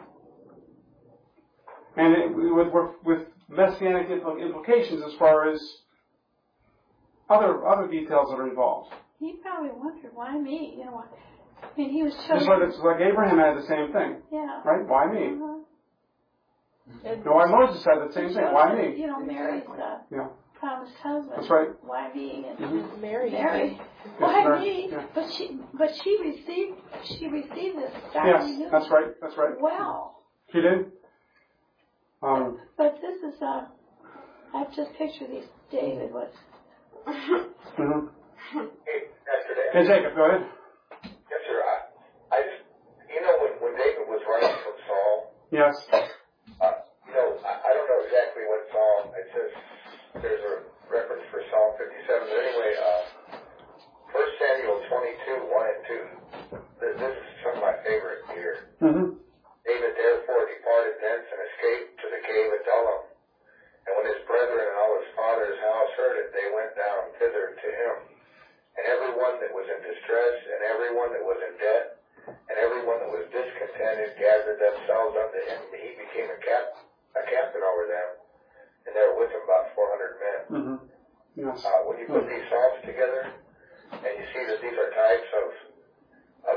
And it, with, with messianic implications as far as other other details that are involved. He probably wondered, why me? You know, I mean, he was Just chosen. like, it's like Abraham had the same thing, Yeah. right? Why me? Uh-huh. And No, why Moses had the same thing? Why me? You know, Mary's uh, Yeah, promised husband. that's right. Why me? And Mm-hmm. Mary. Mary. Why Mary, me? yeah. But she, but she received, she received this. Yes, that's right. That's right. Wow. She did. Um, But this is, uh, I've just pictured these David was. mm-hmm. Hey, Pastor Dan. Hey, Jacob, go ahead. Yes, sir. I, I just, you know, when, when David was running from Saul, Yes. uh, you know, I, I don't know exactly what Psalm, it says there's a reference for Psalm fifty-seven, but anyway, uh, First Samuel twenty-two, one and two, this, this is some of my favorite here. Mm-hmm. David therefore departed thence and escaped to the cave at Adullam. And when his brethren and all his father's house heard it, they went down thither to him. And every one that was in distress, and every one that was in debt, and every one that was discontented gathered themselves unto him, and he became a, cap- a captain over them. And there were with him about four hundred men. Mm-hmm. Yes. Uh, when you put these psalms together, and you see that these are types of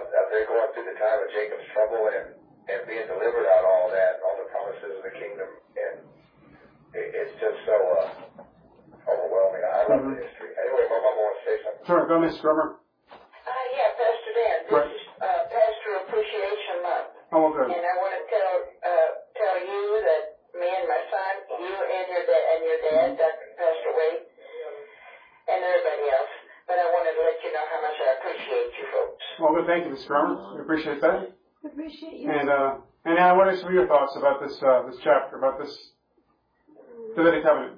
uh, they're going through the time of Jacob's trouble and, and being delivered out of all that, all the promises of the kingdom, and it, it's just so uh, overwhelming. I love mm-hmm. the history. Anyway, my mom wants to say something. Sure, go, Miss Drummer. Uh, yeah, Pastor Dan, this right. is uh, Pastor Appreciation Month. Oh, okay. And I want to tell uh, tell you that me and my son, you and your dad, and your dad, mm-hmm. Doctor Pastor Wade, and everybody else. But I wanted to let you know how much I appreciate you folks. Well, good. Thank you, Mister Drummer. We appreciate that. We appreciate you. And uh, and Anna, what are some of your thoughts about this uh, this chapter, about this Davidic covenant?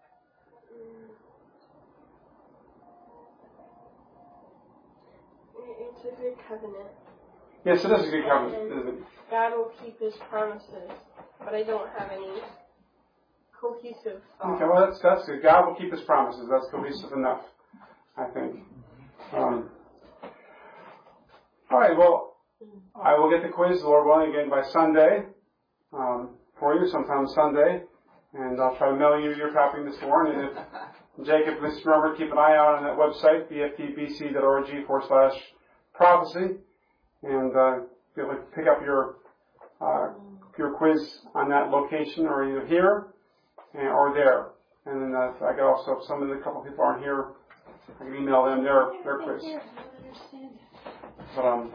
It's a good covenant. Yes, it is a good covenant, isn't it? God will keep His promises, but I don't have any cohesive thoughts. Okay, well, that's, that's good. God will keep His promises. That's cohesive enough, I think. Um, all right, well, I will get the quiz, Lord willing, again by Sunday um, for you, sometime Sunday. And I'll try to mail you your copy this morning. And if Jacob, Mister Drummer, keep an eye out on that website, b f t b c dot org forward slash prophecy. And uh, be able to pick up your uh, your quiz on that location, or either here and, or there. And then uh, I got also, if some of the couple people aren't here, I can email them their their quiz. But um,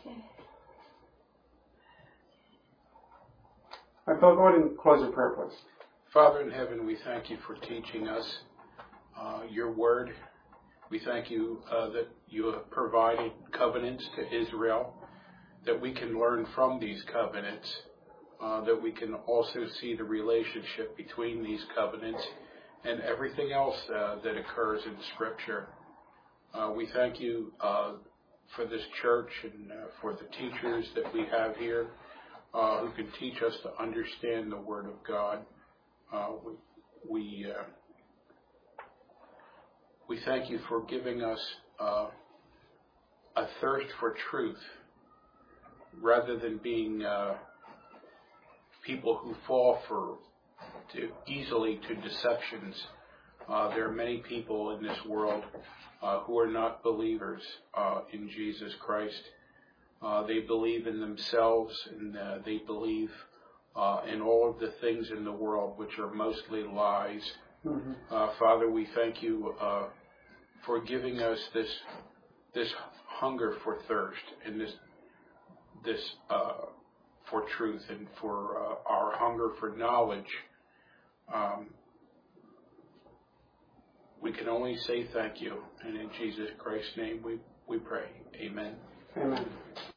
I Bill, go ahead and close your prayer, please. Father in heaven, we thank you for teaching us uh, your word. We thank you uh, that you have provided covenants to Israel, that we can learn from these covenants, uh, that we can also see the relationship between these covenants and everything else uh, that occurs in Scripture. Uh, we thank you uh, for this church and uh, for the teachers that we have here uh, who can teach us to understand the Word of God. Uh, we we, uh, we thank you for giving us uh, a thirst for truth, rather than being uh, people who fall for to easily to deceptions. Uh, there are many people in this world uh, who are not believers uh, in Jesus Christ. Uh, they believe in themselves, and uh, they believe uh, in all of the things in the world, which are mostly lies. Mm-hmm. Uh, Father, we thank you uh, for giving us this this hunger for thirst and this this uh, for truth and for uh, our hunger for knowledge. Um, we can only say thank you, and in Jesus Christ's name we, we pray. Amen. Amen.